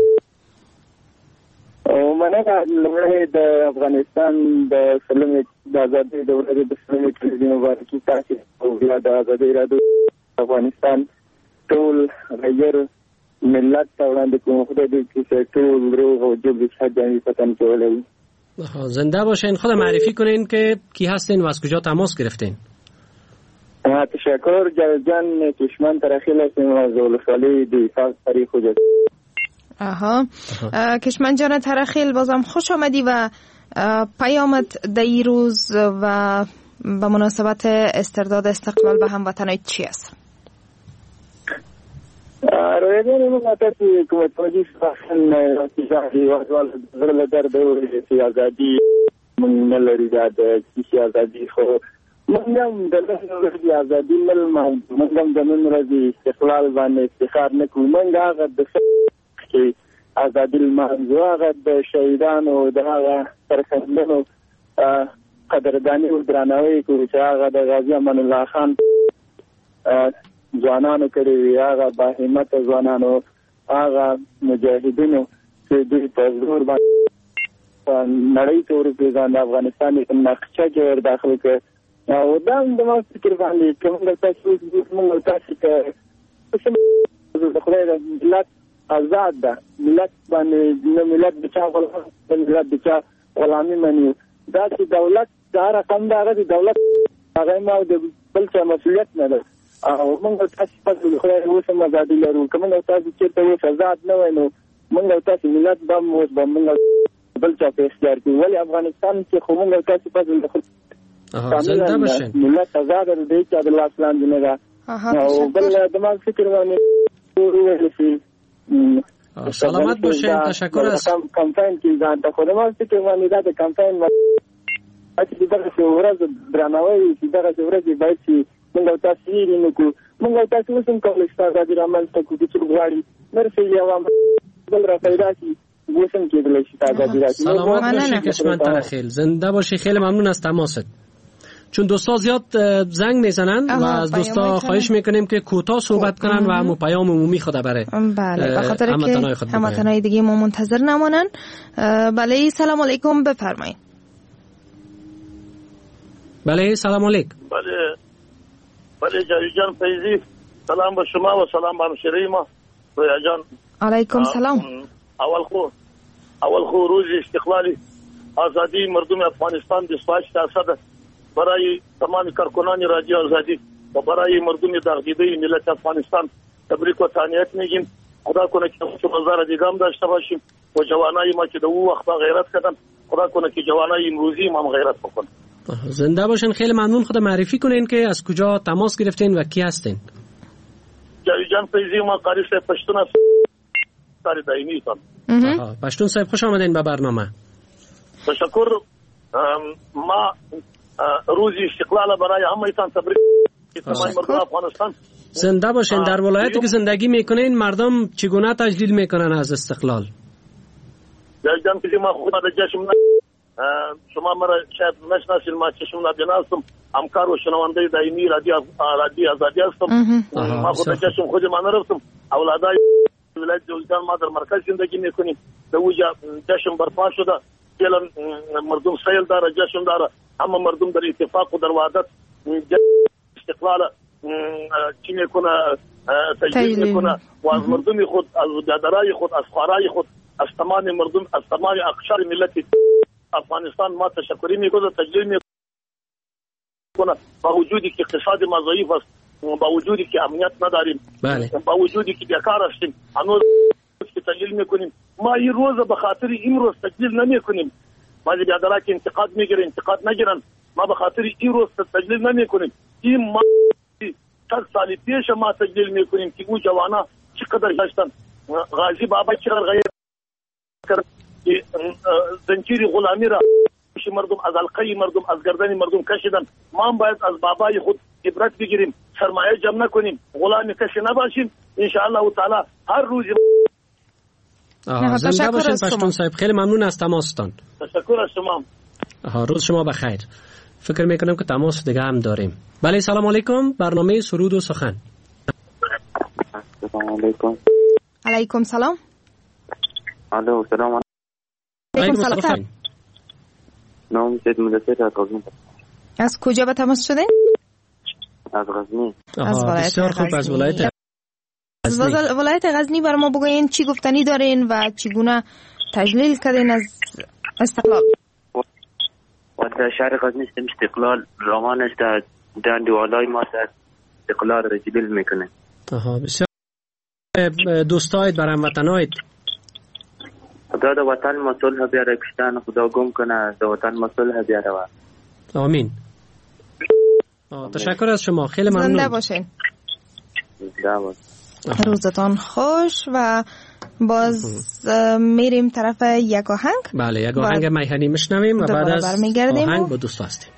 او مننه لومړی د افغانستان د سلمې د ازادۍ د ورځې د سلمې کلي مبارکي تاسو او بیا د ازادۍ راډیو افغانستان ټول غیر ملت ته وړاندې کوم. خدای دې چې ټول روغ او جوړ شي پتن کولای. زنده باشین. خود معرفی کنین که کی هستین و از کجا تماس گرفتین؟ تشکر جان کشمن ترخیل هستیم از ولسوالی دیفاق تاریخ خود. کشمن جان ترخیل بازم خوش آمدی و پیامت در این روز و به مناسبت استرداد استقلال به هموطنان چی است؟ رویدان مقاطعی کمتوجی سخن تجاهی وزوال غرل درد و سیازادی من نلری داد کسی آزادی خو منگم دلن رضی آزادی ملمان منگم دنن رضی استقلال بان افتخار نکو منگ آغا دفع که آزادی المانزو آغا د شهیدان و د آغا سرخندن و قدردانی و درانوی کو چې آغا د غازی امان الله خان ځوانانو کړی وی، هغه با همت ځوانانو، هغه مجاهدینو چې دوی په زور باندې نړۍ ته ورپېژاند، افغانستان یې نقشه کې ور داخل کړ. او دا د ما فکر باندې چې موږ تاسو ته د خدای د ملت آزاد ده، ملت باندې نه ملت د چا غلام، ملت د چا غلامي مني. دا چې دولت دا رقم دا هغه دولت هغه ما د بل څه مسؤلیت نه ده. او موږ تاسو په خدای اوس هم آزادي لرو. کومه تاسو چې ته اوس آزاد نه وای نو موږ تاسو ملت به موږ بل څه په اختیار کې. ولی افغانستان کې خو موږ تاسو په زنده باشین. ملت آزاد دی چې د الله اسلام دی نه. او بل دماغ فکر باندې ویل شي. سلامت باشین. تشکر از کمپاین کې ځان ته خدمت فکر باندې دا کمپاین چې دغه ورځ درناوی چې دغه ورځ باید شي. موږ تاسو یې نکو، موږ تاسو وسم کولای شو آزادي رامل تکو چې غواړي مرسي یو بل را پیدا شي وسم کېدل شي آزادی را. سلامت باشی کشمن ترخیل. زنده باشی. خیلی ممنون از تماست. چون دوستا زیاد زنگ میزنن و از دوستا خواهش میکنیم که کوتاه صحبت کنن و همون پیام عمومی خود بره. بله به خاطر که هموطنای دیگه ما منتظر نمانن. بله سلام علیکم، بفرمایید. بله سلام علیکم. بله جاوید جان فیضی، سلام به شما و سلام به همشهری ما رویا جان. علیکم سلام. اول خو روز استقلالی آزادی مردم افغانستان 28% برای تمام کارکنان رادیو آزادی و برای مردم دغدیده ملت افغانستان تبریک و تهنیت میگیم. خدا کنه که روزگار دیگه هم داشته باشیم و جوانای ما که در اون وقت غیرت کردن خدا کنه که جوانای امروزی ما هم غیرت بکنن. زنده باشین. خیلی ممنون. خود معرفی کنین که از کجا تماس گرفتین و کی هستین؟ جاوید جان فیضی، ما قاری صاحب پشتون است. قاری دائمی تان. پشتون صاحب خوش آمدین به برنامه. تشکر. ما روز استقلال برای همه‌تان تبریک تمام مردم افغانستان. زنده باشین. در ولایتی که زندگی میکنین مردم چگونه تجلیل میکنن از استقلال؟ جاوید جان فیضی، ما خود در جشن شما مرا شاید نشناسید، ما چشم نبینا هستم، همکار و شنونده دائمی رادیو آزادی هستم. ما خود چشم خود ما نرفتم. اولادای ولایت جوزجان ما در مرکز زندگی میکنیم. در اوجا جشن برپا شده. فعلا مردم سیل داره، جشن داره. همه مردم در اتفاق و در وحدت استقلال چی میکنه، تجلیل میکنه و از مردم خود، از برادرای خود، از خوارای خود، از تمام مردم، از تمام اقشار ملت افغانستان ما تشکری میکنه، تجلیل میکنه. با وجودی که اقتصاد ما ضعیف است، با وجودی که امنیت نداریم، با وجودی که بیکار هستیم، هنوز که تجلیل میکنیم. ما این روز به خاطر این روز تجلیل نمیکنیم. بعضی بیادرها که انتقاد میگیرن انتقاد نگیرن. ما به خاطر این روز تجلیل نمیکنیم. این ما 100 سال پیش ما تجلیل میکنیم که اون جوانا چقدر داشتن. غازی بابا چقدر غیر کرد زنجیر غلامی را مردم از حلقه مردم از گردن مردم کشیدن. ما هم باید از بابای خود عبرت بگیریم، سرمایه جمع نکنیم، غلامی کشی نباشیم. ان شاء الله تعالی هر روز. زنده باشین پشتون صاحب. خیلی ممنون از تماستان. تشکر از شما. روز شما بخیر. فکر میکنم که تماس دیگه هم داریم. بله سلام علیکم. برنامه سرود و سخن. سلام علیکم. علیکم سلام. الو سلام علیکم. سلام. نام سید مدثر از غزنی. از کجا به تماس شدین؟ از غزنی. بسیار خوب. از ولایت غزنی برای ما بگوین چی گفتنی دارین و چگونه تجلیل کردین از استقلال؟ و در شهر غزنی استقلال روان است. در دوالای ما استقلال را تجلیل میکنه. بسیار دوستایت بر هموطنایت خدا در وطن ما صلح بیاره، کشتن خدا گم کنه، در وطن ما صلح بیاره. آمین. تشکر از شما. خیلی ممنون. زنده باشین. روزتان خوش. و باز میریم طرف یک آهنگ. بله یک آهنگ میهنی میشنویم و بعد از آهنگ با دوست هستیم.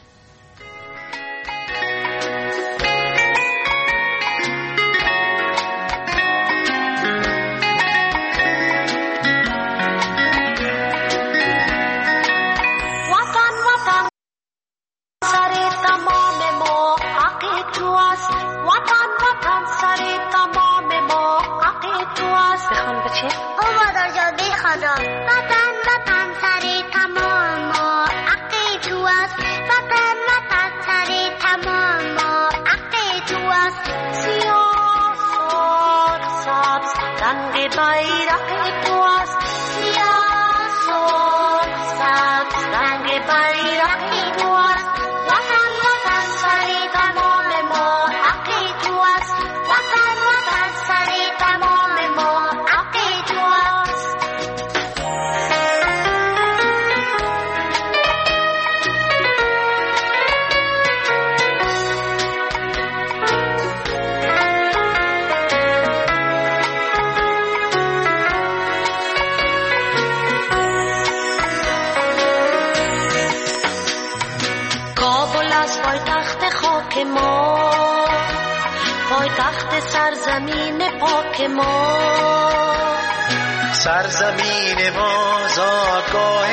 سرزمین ما زادگاه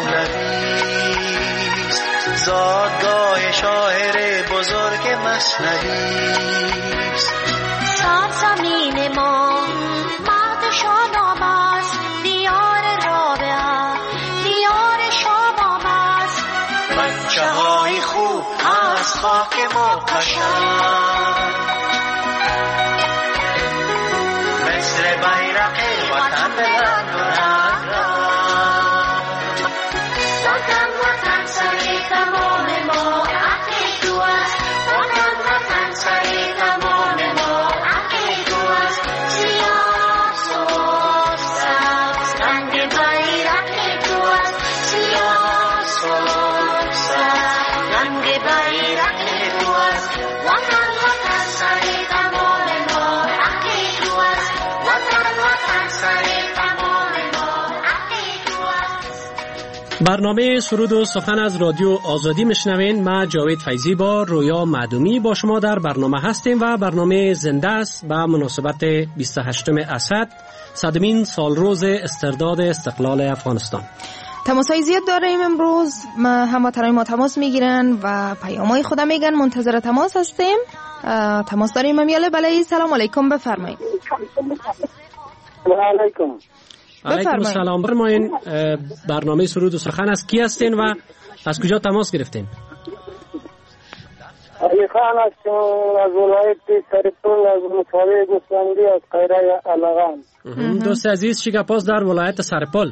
مولویست، زادگاه شاعر بزرگ مثنویست. سرزمین ما مرد شاداب است، دیار رابعه دیار شامام است. بچه های خوب از خاک ما قشنگ، مثل بیرق وطن بلند و رنگرنگ. وطن وطن سری تمام ما عقیق تو است، وطن وطن سری تمام ما عقیق تو است. سیاه سرخ سبز رنگ بیرق تو است، سیاه سرخ سبز رنگ بیرق تو است. وطن وطن سری تمام ما عقیق تو است، وطن وطن سری تمام ما عقیق تو است. برنامه سرود و سخن از رادیو آزادی میشنوین. من جاوید فیضی با رویا معدومی با شما در برنامه هستیم و برنامه زنده است به مناسبت 28 اسد، 100مین سالروز استرداد استقلال افغانستان. تماسای زیاد داریم امروز. هموطنان ما تماس میگیرن و پیامای خودم میگن. منتظر تماس هستیم. تماس داریم امیاله. بله سلام علیکم، بفرمایید. سلام علیکم. علیکم السلام. برمایین برنامه سرود و سخن از کی هستین و از کجا تماس گرفتین؟ علی خان هستم از ولایت سرپل، از مصالح گوسفندی، از قیره علقان. دوست عزیز چی گپاس در ولایت سرپل؟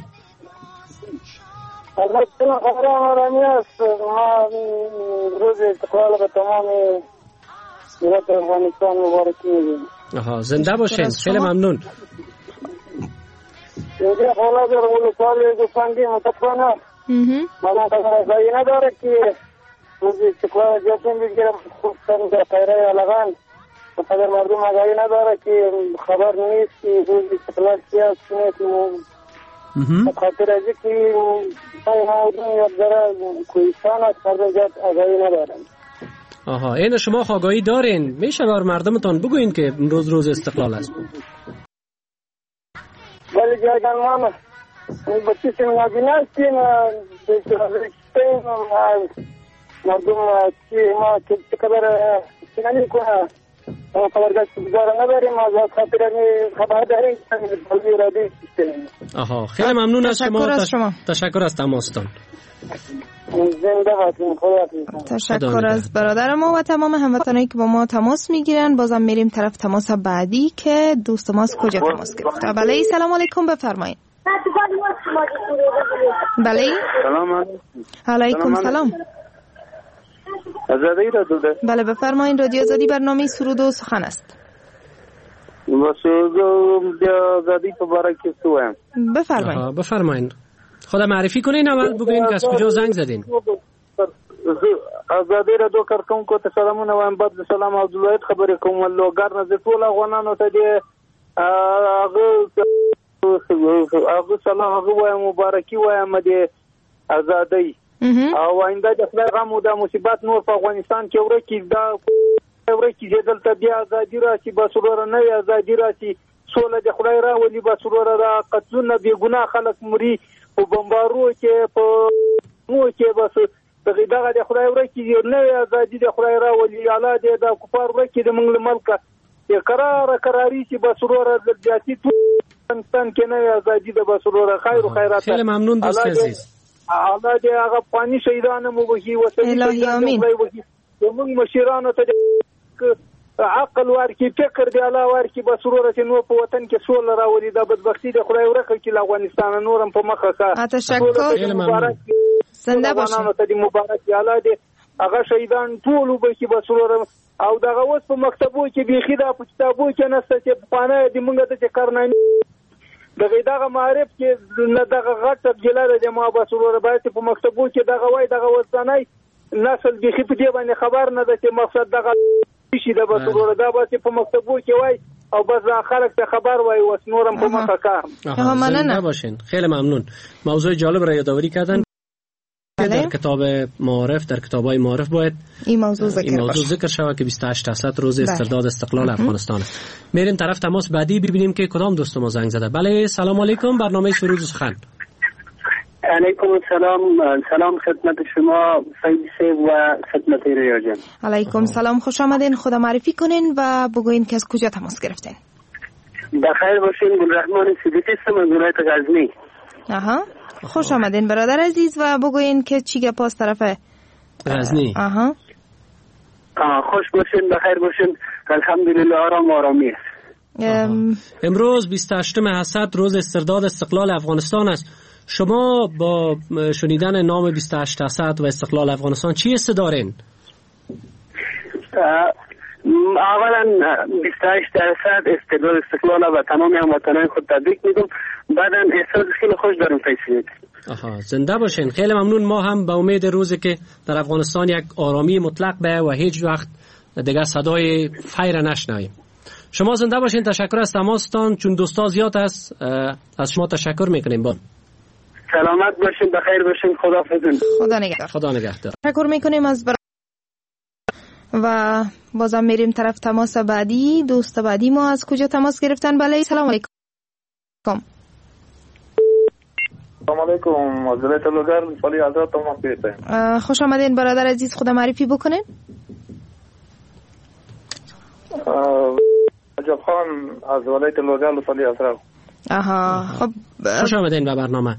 البته خبر آمدنی است. ما روز استقلال به تمام ملت افغانستان مبارکی میگیم. زنده باشین. خیلی ممنون. اینجا خالا در ولسوالی گوسفندی متفانه مردم قدر آگاهی نداره که روز استقلال جشن بگیرم، خصوصا در خیره علقان قدر مردم آگاهی نداره که خبر نیست که روز استقلال چی است نیست. خاطر از که مردم یاد داره کوهستان است، مردم زیاد آگاهی ندارن. آها، این شما آگاهی دارین، میشه بر مردمتان بگوین که امروز روز استقلال است؟ ولی جایگان ما بچه که نبینه هستیم مردم که ما چقدر نمی کنه خبرگاه گزاره نداریم، از خاطر خبر داریم که رادی سیستم. آها، خیلی ممنون از شما. تشکر از تماستان. تشکر از برادر ما و تمام هموطنانی که با ما تماس میگیرن. بازم میریم طرف تماس بعدی که دوست ماست کجا تماس گرفت. بله، سلام علیکم، بفرمایید. بله، سلام علیکم. سلام. آزادی را دوده. بله بفرمایید. رادیو آزادی برنامه سرود و سخن است. سرود و آزادی مبارک سوام. بفرمایید. خدا معرفی کنین، اول بگوین که از کجا زنگ زدین. آزادی را دو کارکون کو ته سلامونه وایم. بعد سلام عبدالله خبرې کوم لوګر نه د ټول افغانانو ته دی هغه سلام هغه وایم، مبارکي وایم د آزادۍ او آینده د خدای غم او د مصیبت نور په افغانستان کې ورکی دا ورکی دلته بیا آزادي راشي، بس ورور نه آزادي راشي، سوله د خدای راولي، بس ورور را قتلونه بې ګناه خلک مري په بمبارو کې په مو کې بس دغه د خدای ورکی نه آزادي د خدای راولي، الله دې د کفار ورکی د منګل ملک قراری چې بس ورور د جاتی افغانستان کې نه آزادي د بس ورور خیر او خیرات. خیلی ممنون دوست عزیز. الله دې هغه افغاني شهیدانو مو وږي الهی امین. موږ مشرانو ته عقل ورکی، فکر دی الله ورکی، بس ورور چې نو په وطن کې سول راولي، د بدبختی د خدای ورکه چې افغانستان نورم په مخه کا. تشکر. زنده باشین. مبارک الله دې هغه شهیدان ټول وبخي، بس ورور او دغه اوس په مکتبو کې بيخي دا په کتابو کې نسته چې پانه دې مونږ ته کارنامې دغه معرف کې نه دغه غټ تبجله د ما بس ورور باید په مکتبو کې دغه وای دغه وسنۍ نسل بيخي په دې باندې خبر نه ده چې مقصد دغه شي د بس ورور دا بس په مکتبو کې وای او بس خلک ته خبر وای وس نورم په مخه کا. ممنون باشین. خیلی ممنون. موضوع جالب را یادآوری کردن. در کتاب معارف، در کتاب‌های معارف باید این موضوع ذکر شود که 28 اسد روز استرداد استقلال افغانستان است. میریم طرف تماس بعدی ببینیم که کدام دوست ما زنگ زده. بله، سلام علیکم، برنامه سرود و سخن. علیکم السلام. سلام خدمت شما سید سیب و خدمت ریاجان. علیکم سلام، خوش آمدین. خدا معرفی کنین و بگوین که از کجا تماس گرفتین. بخیر باشین. گلرحمان صدیقی هستم از ولایت غزنی. آها، خوش آمدین برادر عزیز و بگوین که چی گپ است طرف غزنی. آها، خوش باشین، بخیر باشین. الحمدلله آرامی است. امروز 28 اسد روز استرداد استقلال افغانستان است. شما با شنیدن نام 28 اسد و استقلال افغانستان چی حس دارین؟ اولا 28 اسد استقلال و تمام هموطنان خود تبریک میگم. بعدا احساس خیلی خوش دارم فیصله. آها، زنده باشین. خیلی ممنون. ما هم به امید روزی که در افغانستان یک آرامی مطلق به و هیچ وقت دیگه صدای فیر نشنویم. شما زنده باشین. تشکر از تماستان. چون دوستا زیاد است از شما تشکر میکنیم. با سلامت باشین، بخیر باشین. خدا نگهدار. تشکر میکنیم از و بازم میریم طرف تماس بعدی. دوست بعدی ما از کجا تماس گرفتن؟ بله، سلام علیکم. سلام علیکم. از ولایت لوگر فعالی حضرت تمام پیشم. خوش آمدین برادر عزیز. خدا معرفی بکنین. عجب خان از ولایت لوگر فعالی حضرت. آها، خب خوش آمدین به برنامه.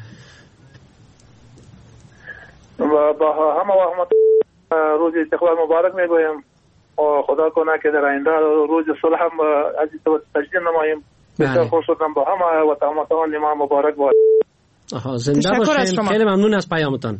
با همه روز استقلال مبارک میگویم و خدا کنه که در آینده روز صلح هم از تجدید نماییم. بسیار خوش شدم. با همه وطنان ما مبارک باد. آها، زنده باشین. خیلی ممنون از پیامتان.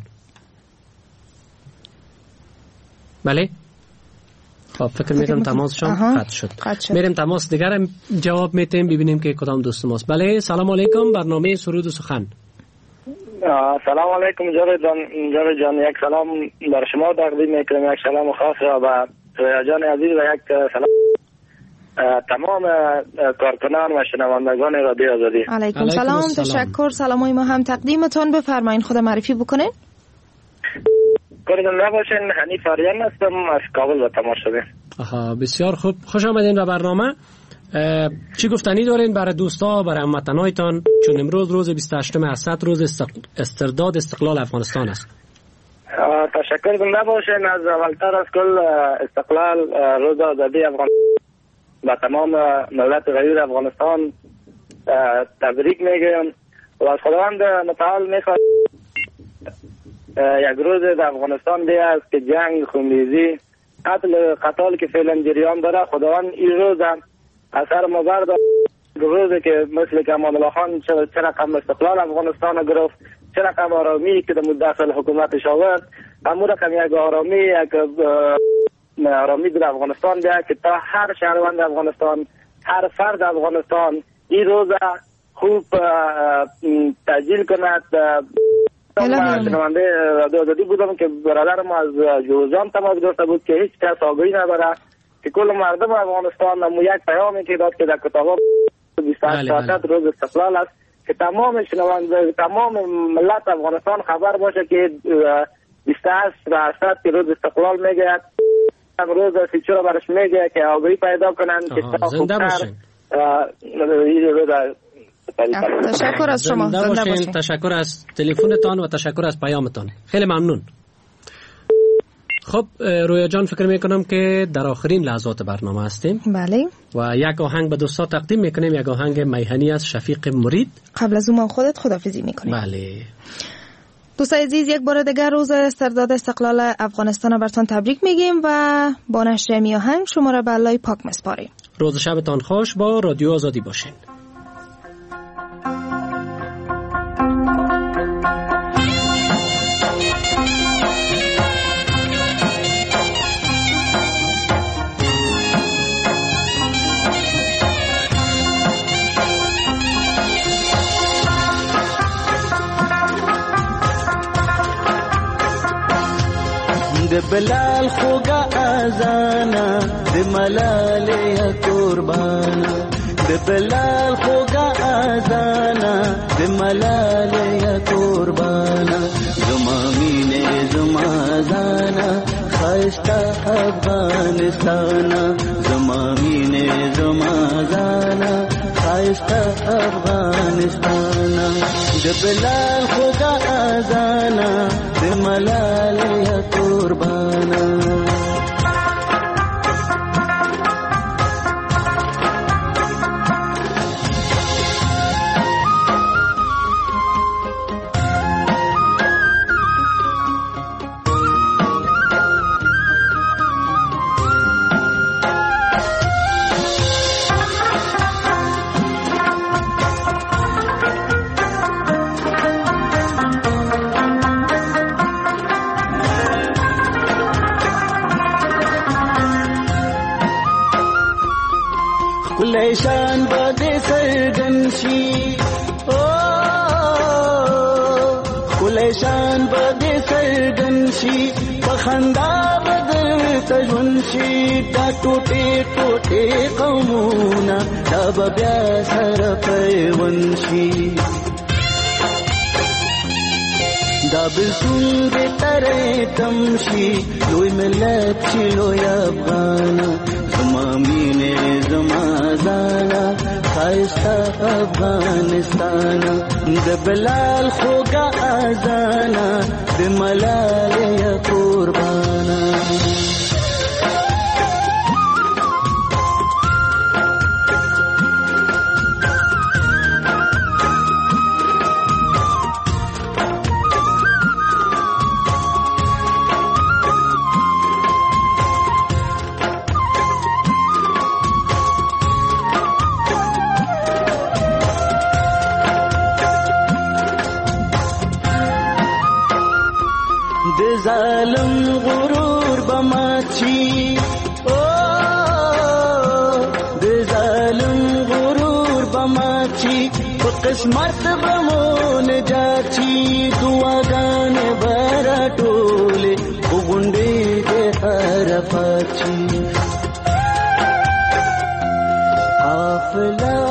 بله، خب فکر میکنم تماسشان قطع شد. میریم تماس دیگر جواب میتیم ببینیم که کدام دوست ماست. بله، سلام علیکم، برنامه سرود و سخن. سلام علیکم جاوید جان، یک سلام بر شما تقدیم میکنم، یک سلام خاص را به رویا جان عزیز و یک سلام تمام کارکنان و شنوندگان رادیو آزادی. علیکم سلام. تشکر. سلامای ما هم تقدیمتان. بفرمایید خود معرفی بکنین. کردن نباشین، حنیف آریان هستم از کابل و تماس شده. بسیار خوب، خوش آمدین به برنامه. چی گفتنی دارین برای دوستا، برای هموطنایتان، چون امروز روز 28 اسد روز استرداد استقلال افغانستان است؟ تشکر کننده باشین. از اولتر از کل استقلال روز آزادی افغانستان به تمام ملت غیر افغانستان تبریک میگم و از خداوند متعال میخواد یک روز در افغانستان دیگه است که جنگ، خونریزی، قتل که فعلا جریان داره، خداوند این روز اثر ما برداشت. روزی که مثل که امان الله خان چه رقم استقلال افغانستان گرفت، چه رقم آرامی که در داخل حکومتش آورد، همون رقم یک آرامی در افغانستان دیگه که تا هر شهروند افغانستان، هر فرد افغانستان این روز خوب تجلیل کند. شنونده رادیو آزادی بودم که برادر ما از جوزجان تماس گرفته بود که هیچ کس آگاهی نداره که کل مردم افغانستان هم یک پیامی که داد که در کتابا 28 روز استقلال است که تمام شنونده، تمام ملت افغانستان خبر باشه که 28 اسد که روز استقلال میگه، روز فیچر برش میگه که آگاهی پیدا کنن که زنده باشین. تشکر از شما. زنده باشین. تشکر از تلفنتان و تشکر از پیامتان. خیلی ممنون. خب رویا جان، فکر میکنم که در آخرین لحظات برنامه هستیم. بله. و یک آهنگ به دوستا تقدیم میکنیم، یک آهنگ میهنی از شفیق مرید. قبل از اون خودت خداحافظی میکنیم. بله. دوستان عزیز، یک بار دیگر روز استرداد استقلال افغانستان براتون تبریک میگیم و با نشر می آهنگ شما را به الله پاک میسپاریم. روز شبتان خوش. با رادیو آزادی باشین. د بلال خوگا آزانا د ملال یا قربانا، د بلال خوگا آزانا د ملال یا قربانا، زما مینه زما زانا خستا افغانستانا، زما مینه زما زانا خستا افغانستانا، د بلال خوگا آزانا د ملال یا قربانا. شان بده سرگنشی کل شان بده سرگنشی بخندا بدر تجونشی دا ټوټه ټوټه قومونه دا بیا سره پیونشي دا بسون دې ترې تمشي لوی ملت شي لوی افغان زما مینه زما زانا خایسته افغانستان د بلال خوګه اذانا د ملال قربانا ظالم غرور بماچی د ظالم غرور بماچی قسمت بمون جاچی دعاگان برا ټوله وګونډې د طرفاچی قافله